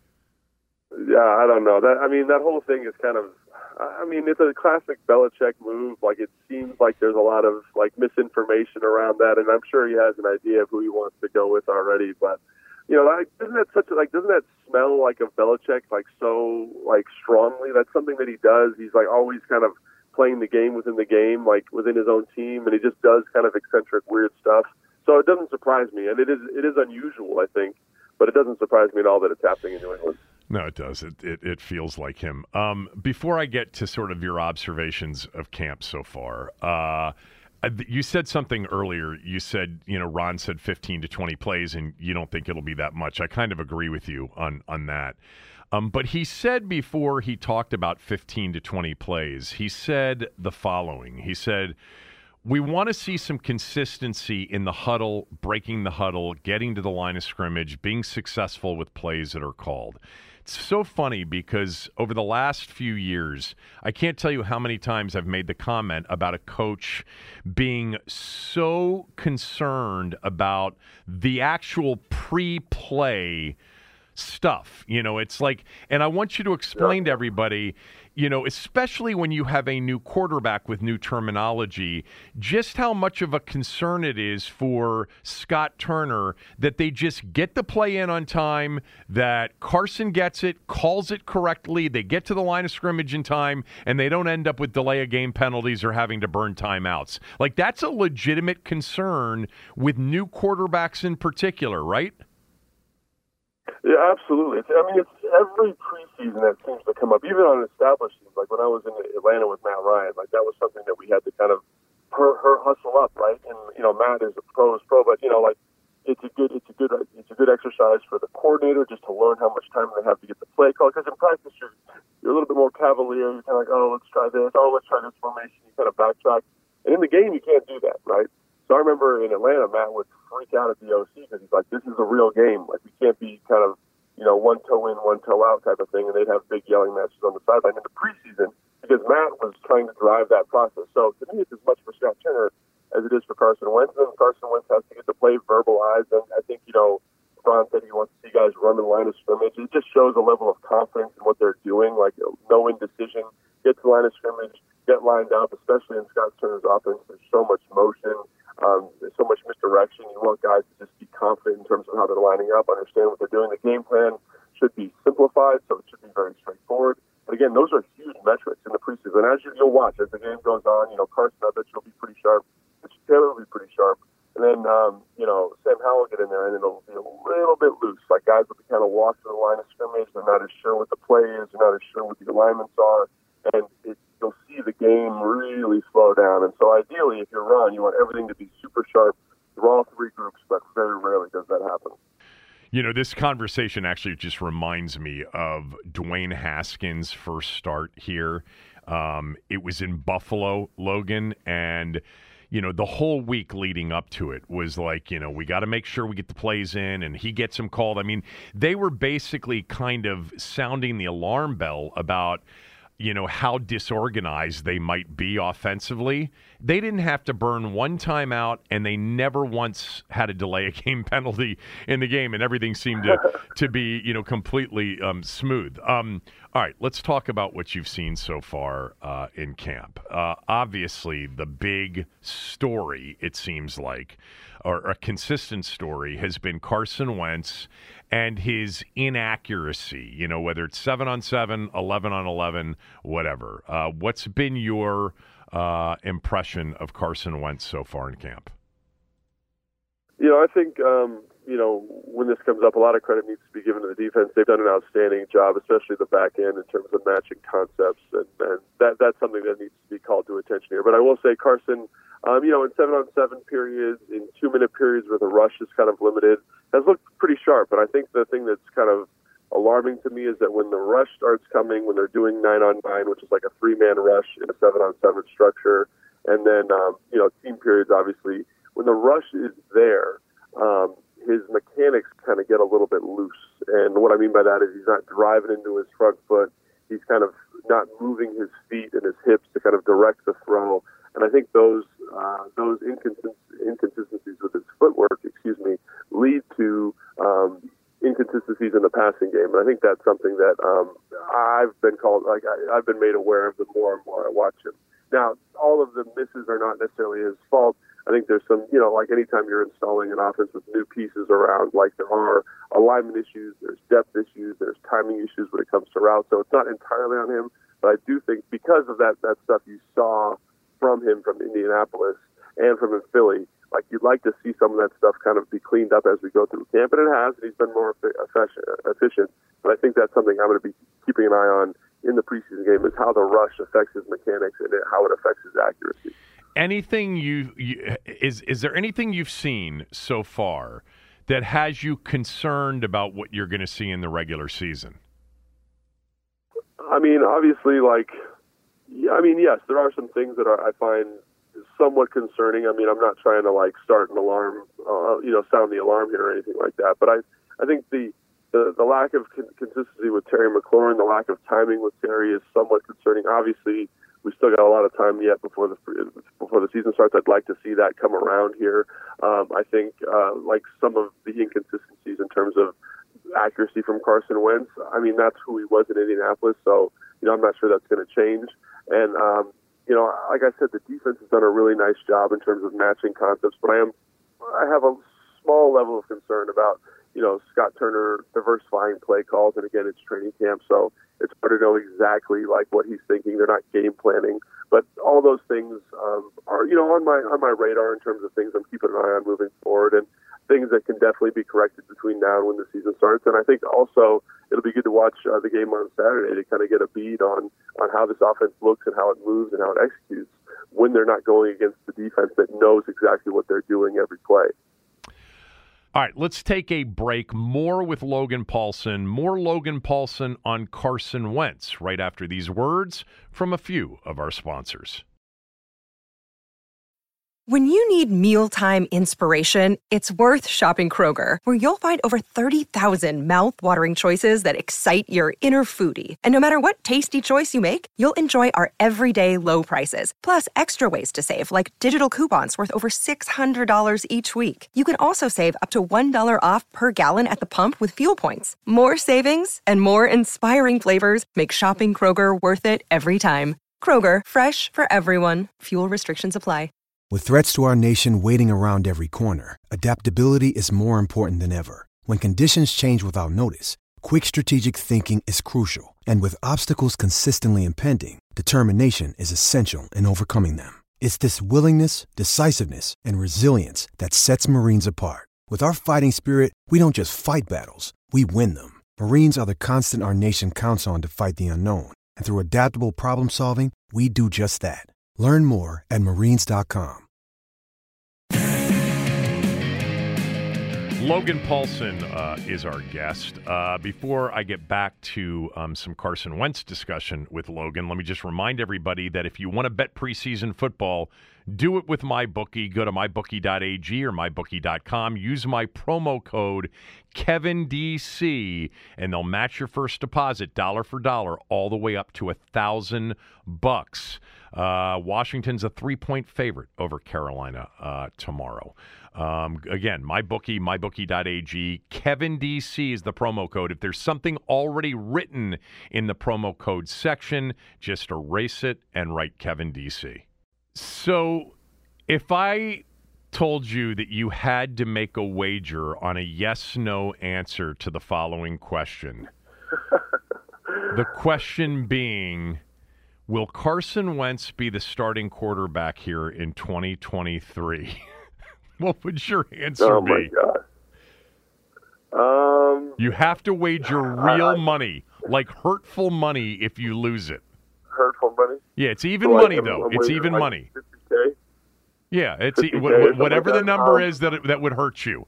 Yeah, I don't know. That I mean, that whole thing is kind of. I mean, it's a classic Belichick move. Like, it seems like there's a lot of like misinformation around that, and I'm sure he has an idea of who he wants to go with already. But you know, like, isn't that such a, like doesn't that smell like of Belichick like so like strongly? That's something that he does. He's like always kind of playing the game within the game, like within his own team, and he just does kind of eccentric, weird stuff. So it doesn't surprise me, and it is it is unusual, I think, but it doesn't surprise me at all that it's happening in New England. No, it does. It, it it feels like him. Um, before I get to sort of your observations of camp so far, uh, you said something earlier. You said, you know, Ron said fifteen to twenty plays, and you don't think it'll be that much. I kind of agree with you on on that. Um, but he said before he talked about fifteen to twenty plays, he said the following. He said, we want to see some consistency in the huddle, breaking the huddle, getting to the line of scrimmage, being successful with plays that are called. It's so funny because over the last few years, I can't tell you how many times I've made the comment about a coach being so concerned about the actual pre-play stuff. You know, it's like, and I want you to explain to everybody, you know, especially when you have a new quarterback with new terminology, just how much of a concern it is for Scott Turner that they just get the play in on time, that Carson gets it, calls it correctly, they get to the line of scrimmage in time, and they don't end up with delay of game penalties or having to burn timeouts. Like, that's a legitimate concern with new quarterbacks in particular, right? Yeah, absolutely. It's, I mean, it's every preseason that seems to come up, even on established teams. Like when I was in Atlanta with Matt Ryan, like that was something that we had to kind of her, her hustle up, right? And you know, Matt is a pro, is pro, but you know, like it's a good, it's a good, it's a good exercise for the coordinator just to learn how much time they have to get the play call. Because in practice, you're you're a little bit more cavalier. You're kind of like, oh, let's try this. Oh, let's try this formation. You kind of backtrack. And in the game, you can't do that, right? So I remember in Atlanta, Matt would freak out at the O C because he's like, this is a real game. Like, we can't be kind of, you know, one toe in, one toe out type of thing. And they'd have big yelling matches on the sideline in the preseason because Matt was trying to drive that process. So to me, it's as much for Scott Turner as it is for Carson Wentz. And Carson Wentz has to get the play verbalized. And I think, you know, Ron said he wants to see guys run the line of scrimmage. It just shows a level of confidence in what they're doing, like no indecision, get to the line of scrimmage, get lined up, especially in Scott Turner's offense. There's so much motion. Um, there's so much misdirection. You want guys to just be confident in terms of how they're lining up, understand what they're doing. The game plan should be simplified, so it should be very straightforward. But again, those are huge metrics in the preseason. And as you, you'll watch, as the game goes on, you know, Carson, I bet you'll be pretty sharp. Taylor will be pretty sharp. And then, um, you know, Sam Howell will get in there, and it'll be a little bit loose. Like guys will kind of walk to the line of scrimmage. They're not as sure what the play is. They're not as sure what the alignments are. And it, you'll see the game really slow down. And so ideally, if you're Ron, you want everything to be super sharp through all three groups, but very rarely does that happen. You know, this conversation actually just reminds me of Dwayne Haskins' first start here. Um, it was in Buffalo, Logan, and you know, the whole week leading up to it was like, you know, we got to make sure we get the plays in and he gets them called. I mean, they were basically kind of sounding the alarm bell about, you know, how disorganized they might be offensively. They didn't have to burn one timeout, and they never once had a delay a game penalty in the game, and everything seemed to, to be, you know, completely um, smooth. Um, all right, let's talk about what you've seen so far uh, in camp. Uh, obviously, the big story, it seems like, or a consistent story, has been Carson Wentz and his inaccuracy, you know, whether it's seven on seven, eleven on eleven, whatever. Uh, what's been your uh, impression of Carson Wentz so far in camp? You know, I think, um, you know, when this comes up, a lot of credit needs to be given to the defense. They've done an outstanding job, especially the back end in terms of matching concepts, and, and that that's something that needs to be called to attention here. But I will say Carson, um, you know, in seven-on-seven periods, in two-minute periods where the rush is kind of limited, has looked pretty sharp. And I think the thing that's kind of alarming to me is that when the rush starts coming, when they're doing nine-on-nine, which is like a three-man rush in a seven-on-seven structure, and then, um, you know, team periods, obviously, when the rush is there, um, his mechanics kind of get a little bit loose. And what I mean by that is he's not driving into his front foot. He's kind of not moving his feet and his hips to kind of direct the throw. And I think those uh, those inconsist- inconsistencies with his footwork, excuse me, lead to um, inconsistencies in the passing game. And I think that's something that um, I've been called, like I, I've been made aware of the more and more I watch him. Now, all of the misses are not necessarily his fault. I think there's some, you know, like anytime you're installing an offense with new pieces around, like there are alignment issues, there's depth issues, there's timing issues when it comes to routes. So it's not entirely on him, but I do think because of that, that stuff you saw from him from Indianapolis and from in Philly, like you'd like to see some of that stuff kind of be cleaned up as we go through camp, and it has, and he's been more efficient. But I think that's something I'm going to be keeping an eye on in the preseason game, is how the rush affects his mechanics and how it affects his accuracy. Anything you, you is is there anything you've seen so far that has you concerned about what you're going to see in the regular season? I mean, obviously, like, yeah, I mean, yes, there are some things that are, I find somewhat concerning. I mean, I'm not trying to like start an alarm, uh, you know, sound the alarm here or anything like that. But I, I think the the, the lack of con- consistency with Terry McLaurin, the lack of timing with Terry is somewhat concerning. Obviously, we still got a lot of time yet before the before the season starts. I'd like to see that come around here. Um, I think uh, like some of the inconsistencies in terms of accuracy from Carson Wentz. I mean, that's who he was in Indianapolis, so you know I'm not sure that's going to change. And um, you know, like I said, the defense has done a really nice job in terms of matching concepts. But I am, I have a small level of concern about you know Scott Turner diversifying play calls, and again, it's training camp, so it's hard to know exactly like what he's thinking. They're not game planning, but all those things um, are you know on my on my radar in terms of things I'm keeping an eye on moving forward, and things that can definitely be corrected between now and when the season starts. And I think also it'll be good to watch uh, the game on Saturday to kind of get a bead on on how this offense looks and how it moves and how it executes when they're not going against the defense that knows exactly what they're doing every play. All right, let's take a break. More with Logan Paulsen, more Logan Paulsen on Carson Wentz right after these words from a few of our sponsors. When you need mealtime inspiration, it's worth shopping Kroger, where you'll find over thirty thousand mouth-watering choices that excite your inner foodie. And no matter what tasty choice you make, you'll enjoy our everyday low prices, plus extra ways to save, like digital coupons worth over six hundred dollars each week. You can also save up to one dollar off per gallon at the pump with fuel points. More savings and more inspiring flavors make shopping Kroger worth it every time. Kroger, fresh for everyone. Fuel restrictions apply. With threats to our nation waiting around every corner, adaptability is more important than ever. When conditions change without notice, quick strategic thinking is crucial. And with obstacles consistently impending, determination is essential in overcoming them. It's this willingness, decisiveness, and resilience that sets Marines apart. With our fighting spirit, we don't just fight battles, we win them. Marines are the constant our nation counts on to fight the unknown. And through adaptable problem solving, we do just that. Learn more at marines dot com. Logan Paulsen uh, is our guest. Uh, before I get back to um, some Carson Wentz discussion with Logan, let me just remind everybody that if you want to bet preseason football, do it with MyBookie. Go to my bookie dot a g or my bookie dot com. Use my promo code Kevin D C, and they'll match your first deposit dollar for dollar all the way up to a thousand bucks. Uh, Washington's a three-point favorite over Carolina uh, tomorrow. Um, again, MyBookie, my bookie dot a g. Kevin D C is the promo code. If there's something already written in the promo code section, just erase it and write Kevin D C. So if I told you that you had to make a wager on a yes-no answer to the following question, the question being, will Carson Wentz be the starting quarterback here in twenty twenty-three? What would your answer oh my be? God. Um, you have to wager real I, money, like hurtful money if you lose it. Hurtful money? Yeah, it's even so money, like, though. I'm, I'm it's even like money. fifty K? Yeah, it's fifty K w- whatever like the number um, is that it, that would hurt you.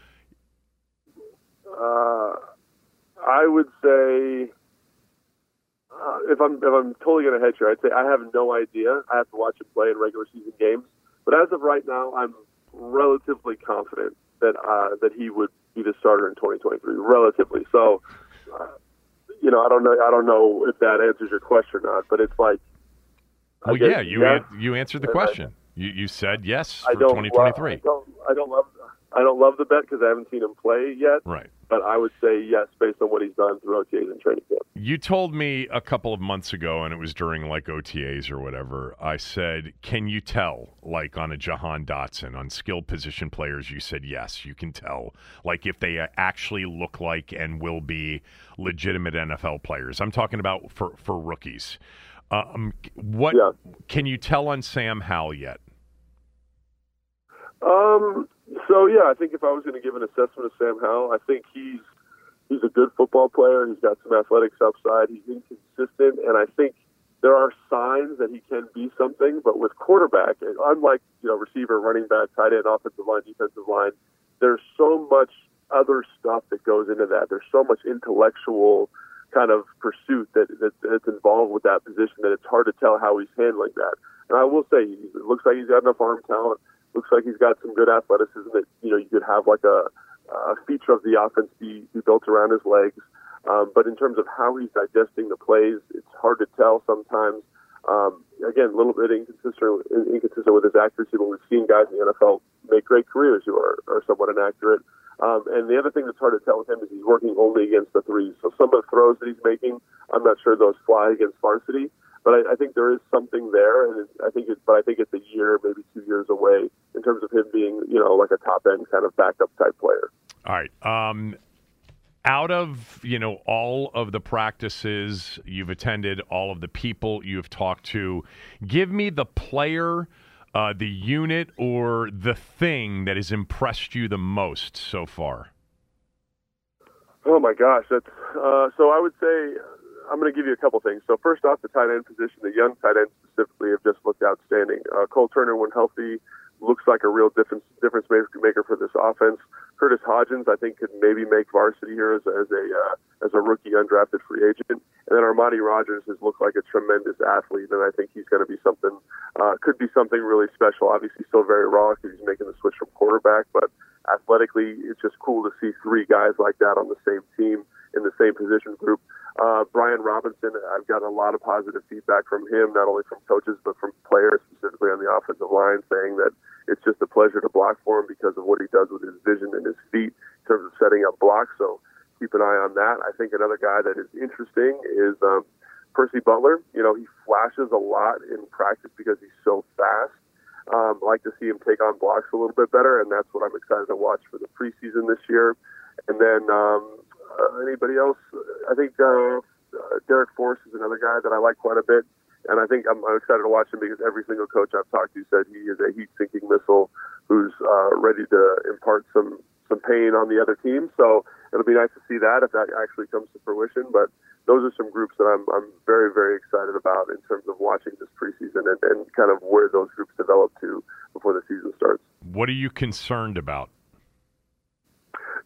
Uh, I would say, uh, if I'm if I'm totally going to hedge here, I'd say I have no idea. I have to watch him play in regular season games. But as of right now, I'm relatively confident that uh, that he would be the starter in twenty twenty-three. Relatively, so uh, you know, I don't know. I don't know if that answers your question or not. But it's like, well, guess, yeah, you yes, an- you answered the question. I, you you said yes I for don't twenty twenty-three. Love, I don't. I don't love. I don't love the bet because I haven't seen him play yet. Right. But I would say yes based on what he's done through O T As and training camp. You told me a couple of months ago, and it was during like O T As or whatever, I said, can you tell, like on a Jahan Dotson, on skilled position players, you said yes, you can tell, like if they actually look like and will be legitimate N F L players. I'm talking about for, for rookies. Um, what yeah. Can you tell on Sam Howell yet? Um. So yeah, I think if I was going to give an assessment of Sam Howell, I think he's he's a good football player. He's got some athletics upside. He's inconsistent, and I think there are signs that he can be something. But with quarterback, unlike you know receiver, running back, tight end, offensive line, defensive line, there's so much other stuff that goes into that. There's so much intellectual kind of pursuit that, that that's involved with that position that it's hard to tell how he's handling that. And I will say, it looks like he's got enough arm talent. Looks like he's got some good athleticism that, you know, you could have like a, a feature of the offense be, be built around his legs. Um, but in terms of how he's digesting the plays, it's hard to tell sometimes. Um, again, a little bit inconsistent, inconsistent with his accuracy, but we've seen guys in the N F L make great careers who are, are somewhat inaccurate. Um, and the other thing that's hard to tell with him is he's working only against the threes. So some of the throws that he's making, I'm not sure those fly against varsity. But I, I think there is something there, and it, I think it, but I think it's a year, maybe two years away in terms of him being, you know, like a top end kind of backup type player. All right. Um, out of you know all of the practices you've attended, all of the people you've talked to, give me the player, uh, the unit, or the thing that has impressed you the most so far. Oh my gosh, that's uh, so. I would say. I'm going to give you a couple things. So first off, the tight end position, the young tight ends specifically have just looked outstanding. Uh, Cole Turner, when healthy, looks like a real difference difference maker for this offense. Curtis Hodgins, I think, could maybe make varsity here as a as a, uh, as a rookie undrafted free agent. And then Armani Rogers has looked like a tremendous athlete, and I think he's going to be something, uh, could be something really special. Obviously, still very raw because he's making the switch from quarterback, but athletically, it's just cool to see three guys like that on the same team in the same position group. Uh, Brian Robinson, I've got a lot of positive feedback from him, not only from coaches, but from players, specifically on the offensive line, saying that it's just a pleasure to block for him because of what he does with his vision and his feet in terms of setting up blocks. So keep an eye on that. I think another guy that is interesting is um, Percy Butler. You know, he flashes a lot in practice because he's so fast. Um, I like to see him take on blocks a little bit better, and that's what I'm excited to watch for the preseason this year. And then um, uh, anybody else, I think uh, uh, Derek Force is another guy that I like quite a bit. And I think I'm, I'm excited to watch him because every single coach I've talked to said he is a heat-sinking missile who's uh, ready to impart some, some pain on the other team. So it'll be nice to see that if that actually comes to fruition. But those are some groups that I'm, I'm very, very excited about in terms of watching this preseason and, and kind of where those groups develop to before the season starts. What are you concerned about?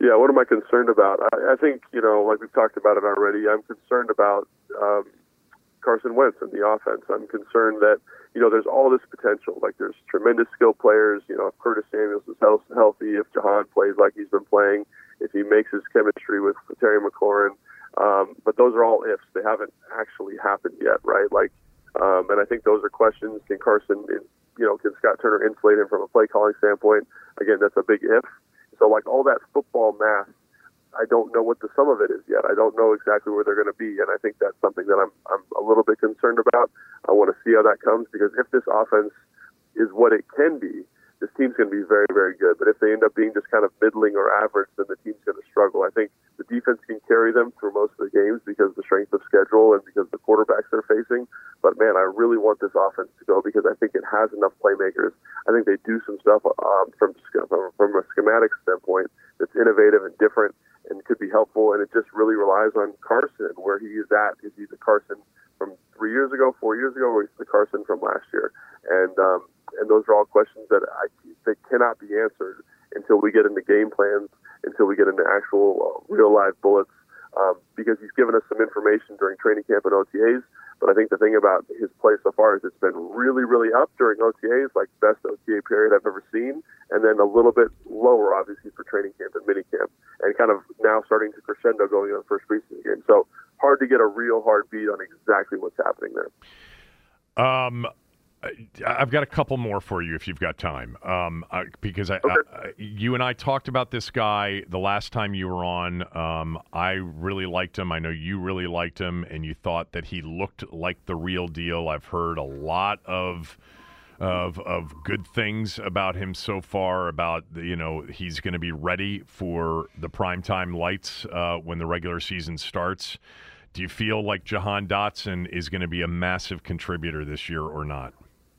Yeah, what am I concerned about? I, I think, you know, like we've talked about it already, I'm concerned about um, Carson Wentz and the offense. I'm concerned that, you know, there's all this potential. Like, there's tremendous skill players. You know, if Curtis Samuels is health- healthy, if Jahan plays like he's been playing, if he makes his chemistry with Terry McLaurin. Um, but those are all ifs. They haven't actually happened yet, right? Like, um, and I think those are questions. Can Carson, you know, can Scott Turner insulate him from a play calling standpoint? Again, that's a big if. So, like, all that football math, I don't know what the sum of it is yet. I don't know exactly where they're going to be, and I think that's something that I'm I'm a little bit concerned about. I want to see how that comes, because if this offense is what it can be, this team's going to be very, very good. But if they end up being just kind of middling or average, then the team's going to struggle. I think the defense can carry them through most of the games because of the strength of schedule and because of the quarterbacks they're facing. But, man, I really want this offense to go, because I think it has enough playmakers. I think they do some stuff um, from, from a schematic standpoint that's innovative and different and could be helpful, and it just really relies on Carson, where he is at. Is he the Carson from three years ago, four years ago, or is he the Carson from last year? And um, and those are all questions that I that cannot be answered until we get into game plans, until we get into actual uh, real live bullets, um, because he's given us some information during training camp and O T As. But I think the thing about his play so far is it's been really, really up during O T As, like best O T A period I've ever seen, and then a little bit lower, obviously, for training camp and minicamp, and kind of now starting to crescendo going into the first preseason game. So hard to get a real hard beat on exactly what's happening there. Um, I've got a couple more for you if you've got time, um, I, because I, okay. I, you and I talked about this guy the last time you were on. Um, I really liked him. I know you really liked him, and you thought that he looked like the real deal. I've heard a lot of of of good things about him so far. About you know he's going to be ready for the primetime lights uh, when the regular season starts. Do you feel like Jahan Dotson is going to be a massive contributor this year or not?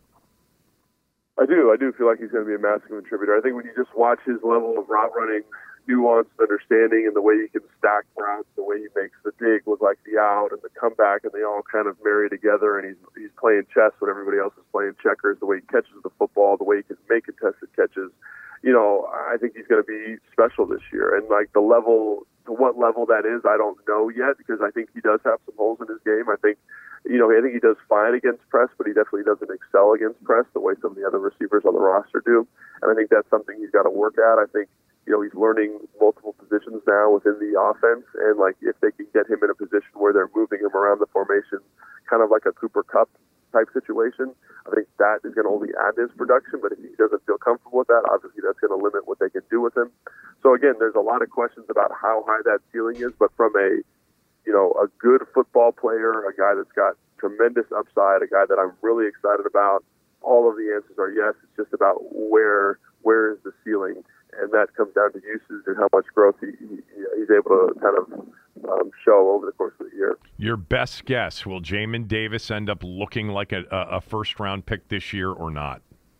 I do. I do feel like he's going to be a massive contributor. I think when you just watch his level of route running, nuanced understanding, and the way he can stack routes, the way he makes the dig look like the out and the comeback, and they all kind of marry together, and he's he's playing chess when everybody else is playing checkers, the way he catches the football, the way he can make contested catches. You know, I think he's going to be special this year. And, like, the level, to what level that is, I don't know yet, because I think he does have some holes in his game. I think You know, I think he does fine against press, but he definitely doesn't excel against press the way some of the other receivers on the roster do. And I think that's something he's got to work at. I think, you know, he's learning multiple positions now within the offense. And, like, if they can get him in a position where they're moving him around the formation, kind of like a Cooper Kupp type situation, I think that is going to only add to his production. But if he doesn't feel comfortable with that, obviously that's going to limit what they can do with him. So, again, there's a lot of questions about how high that ceiling is. But from a you know, a good football player, a guy that's got tremendous upside, a guy that I'm really excited about, all of the answers are yes. It's just about where where is the ceiling, and that comes down to usage and how much growth he, he, he's able to kind of um, show over the course of the year. Your best guess, will Jamin Davis end up looking like a, a first-round pick this year or not?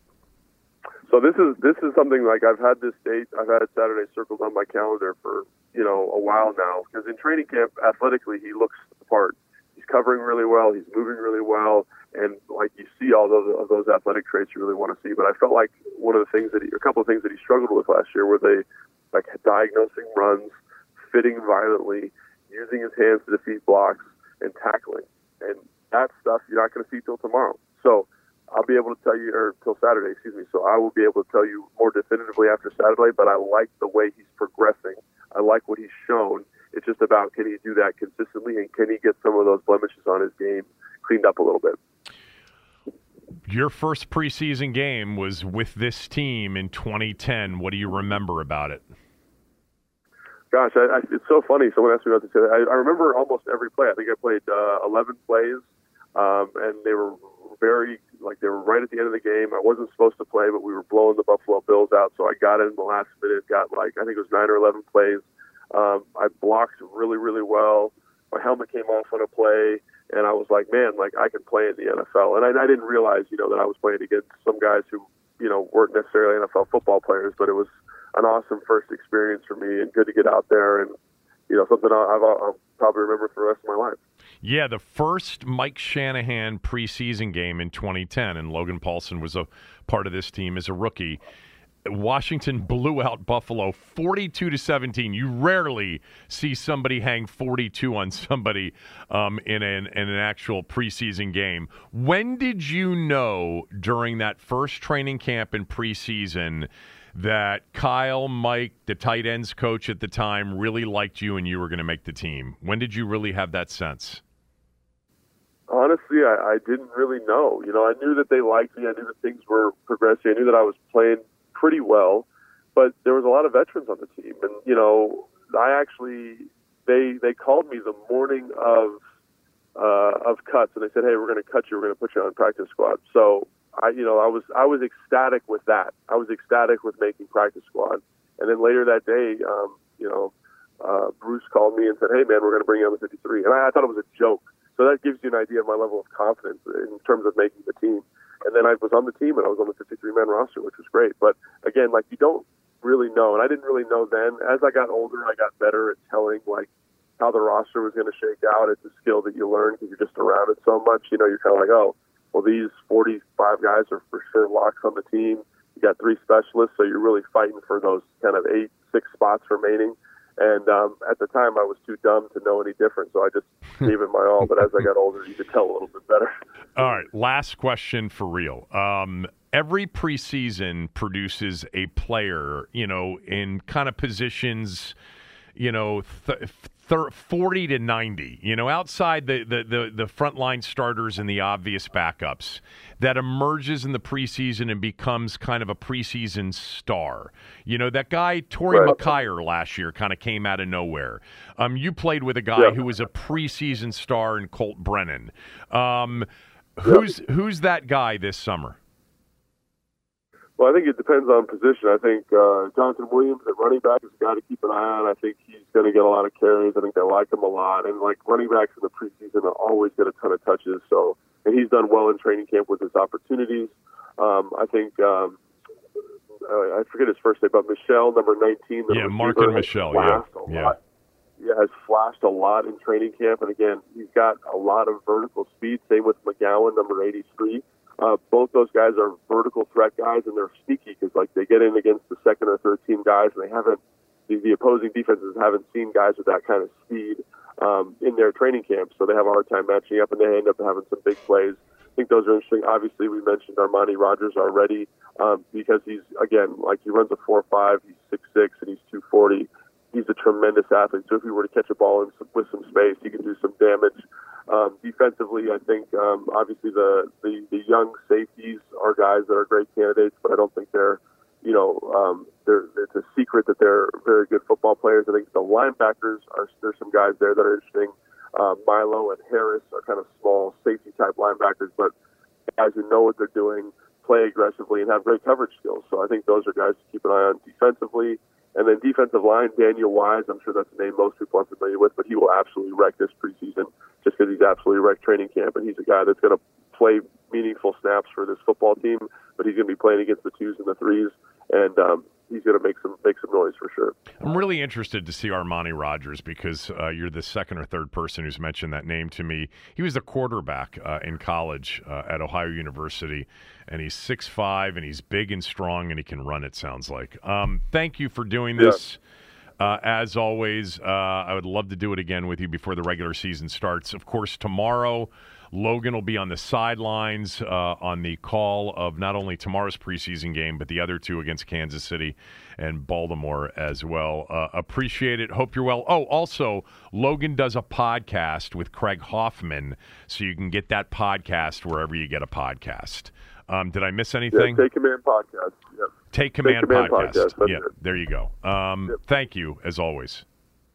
So this is this is something like I've had this date, I've had Saturday circled on my calendar for, you know, a while now, because in training camp, athletically, he looks the part. He's covering really well, he's moving really well, and like you see all those of those athletic traits you really want to see. But I felt like one of the things that he, a couple of things that he struggled with last year were they like diagnosing runs, fitting violently, using his hands to defeat blocks, and tackling. And that stuff you're not going to see till tomorrow. So I'll be able to tell you, or till Saturday, excuse me. So I will be able to tell you more definitively after Saturday, but I like the way he's progressing. I like what he's shown. It's just about, can he do that consistently, and can he get some of those blemishes on his game cleaned up a little bit? Your first preseason game was with this team in twenty ten. What do you remember about it? Gosh, I, I, it's so funny. Someone asked me about this. I, I remember almost every play. I think I played uh, eleven plays, um, and they were very, like, they were right at the end of the game. I wasn't supposed to play, but we were blowing the Buffalo Bills out, so I got in the last minute, got, like, I think it was nine or eleven plays. Um, I blocked really, really well. My helmet came off on a play, and I was like, man, like, I can play in the N F L. And I, I didn't realize, you know, that I was playing against some guys who, you know, weren't necessarily N F L football players, but it was an awesome first experience for me, and good to get out there, and, you know, something I'll, I'll, I'll probably remember for the rest of my life. Yeah, the first Mike Shanahan preseason game in twenty ten, and Logan Paulson was a part of this team as a rookie. Washington blew out Buffalo forty-two to seventeen. You rarely see somebody hang forty-two on somebody um, in, an, in an actual preseason game. When did you know during that first training camp and preseason that Kyle, Mike, the tight ends coach at the time, really liked you and you were going to make the team? When did you really have that sense? Honestly, I, I didn't really know. You know, I knew that they liked me. I knew that things were progressing. I knew that I was playing pretty well, but there was a lot of veterans on the team. And, you know, I actually, they they called me the morning of uh, of cuts, and they said, hey, we're going to cut you. We're going to put you on practice squad. So, I, you know, I was I was ecstatic with that. I was ecstatic with making practice squad. And then later that day, um, you know, uh, Bruce called me and said, hey, man, we're going to bring you on the fifty-three. And I, I thought it was a joke. So that gives you an idea of my level of confidence in terms of making the team. And then I was on the team, and I was on the fifty-three man roster, which was great. But, again, like, you don't really know. And I didn't really know then. As I got older, I got better at telling, like, how the roster was going to shake out. It's a skill that you learn because you're just around it so much. You know, you're kind of like, oh, well, these forty-five guys are for sure locks on the team. You got three specialists, so you're really fighting for those kind of eight, six spots remaining. And um, at the time, I was too dumb to know any different, so I just gave it my all. But as I got older, you could tell a little bit better. All right, last question for real. Um, every preseason produces a player, you know, in kind of positions, you know, th- th- forty to ninety, you know, outside the, the, the, the frontline starters and the obvious backups, that emerges in the preseason and becomes kind of a preseason star. You know, that guy, Torrey right. McKyer, last year kind of came out of nowhere. Um, you played with a guy yeah. who was a preseason star in Colt Brennan. Um, who's yeah. who's that guy this summer? Well, I think it depends on position. I think uh, Jonathan Williams at running back is a guy to keep an eye on. I think he's going to get a lot of carries. I think they like him a lot. And, like, running backs in the preseason always get a ton of touches. So, and he's done well in training camp with his opportunities. Um, I think, um, uh, I forget his first name, but Michelle, number nineteen. The yeah, Marken Michelle, yeah. yeah. Yeah, has flashed a lot in training camp. And, again, he's got a lot of vertical speed. Same with McGowan, number eighty-three. Uh, both those guys are vertical threat guys, and they're sneaky because, like, they get in against the second or third team guys, and they haven't the, the opposing defenses haven't seen guys with that kind of speed um, in their training camp, so they have a hard time matching up, and they end up having some big plays. I think those are interesting. Obviously, we mentioned Armani Rogers already um, because he's, again, like, he runs a four five, he's six six, and he's two forty. He's a tremendous athlete, so if he were to catch a ball in some, with some space, he can do some damage. Um, defensively, I think um, obviously the, the, the young safeties are guys that are great candidates, but I don't think they're, you know, um, they're, it's a secret that they're very good football players. I think the linebackers, are there's some guys there that are interesting. Uh, Milo and Harris are kind of small safety-type linebackers, but guys who know what they're doing, play aggressively, and have great coverage skills. So I think those are guys to keep an eye on defensively. And then defensive line, Daniel Wise, I'm sure that's a name most people are familiar with, but he will absolutely wreck this preseason just because he's absolutely wrecked training camp, and he's a guy that's going to play meaningful snaps for this football team, but he's going to be playing against the twos and the threes, and um, he's going to make some make some noise for sure. I'm really interested to see Armani Rogers because uh, you're the second or third person who's mentioned that name to me. He was the quarterback uh, in college uh, at Ohio University, and he's six five, and he's big and strong, and he can run, it sounds like. Um, thank you for doing this. Yeah. Uh, as always, uh, I would love to do it again with you before the regular season starts. Of course, tomorrow, Logan will be on the sidelines uh, on the call of not only tomorrow's preseason game, but the other two against Kansas City and Baltimore as well. Uh, appreciate it. Hope you're well. Oh, also, Logan does a podcast with Craig Hoffman, so you can get that podcast wherever you get a podcast. Um, did I miss anything? Yeah, Take Command Podcast. Yep. Take Command, Take Command Podcast. podcast. Yeah, it. There you go. Um, yep. Thank you, as always.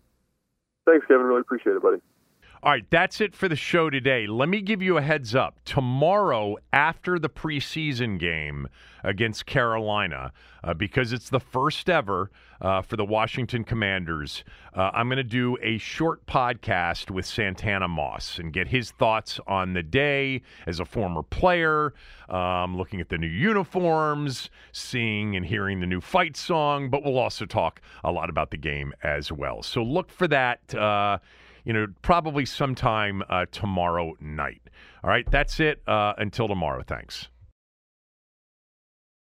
Thanks, Kevin. Really appreciate it, buddy. All right, that's it for the show today. Let me give you a heads up. Tomorrow, after the preseason game against Carolina, uh, because it's the first ever uh, for the Washington Commanders, uh, I'm going to do a short podcast with Santana Moss and get his thoughts on the day as a former player, um, looking at the new uniforms, seeing and hearing the new fight song, but we'll also talk a lot about the game as well. So look for that. Uh, You know, probably sometime uh, tomorrow night. All right, that's it. Uh, until tomorrow. Thanks.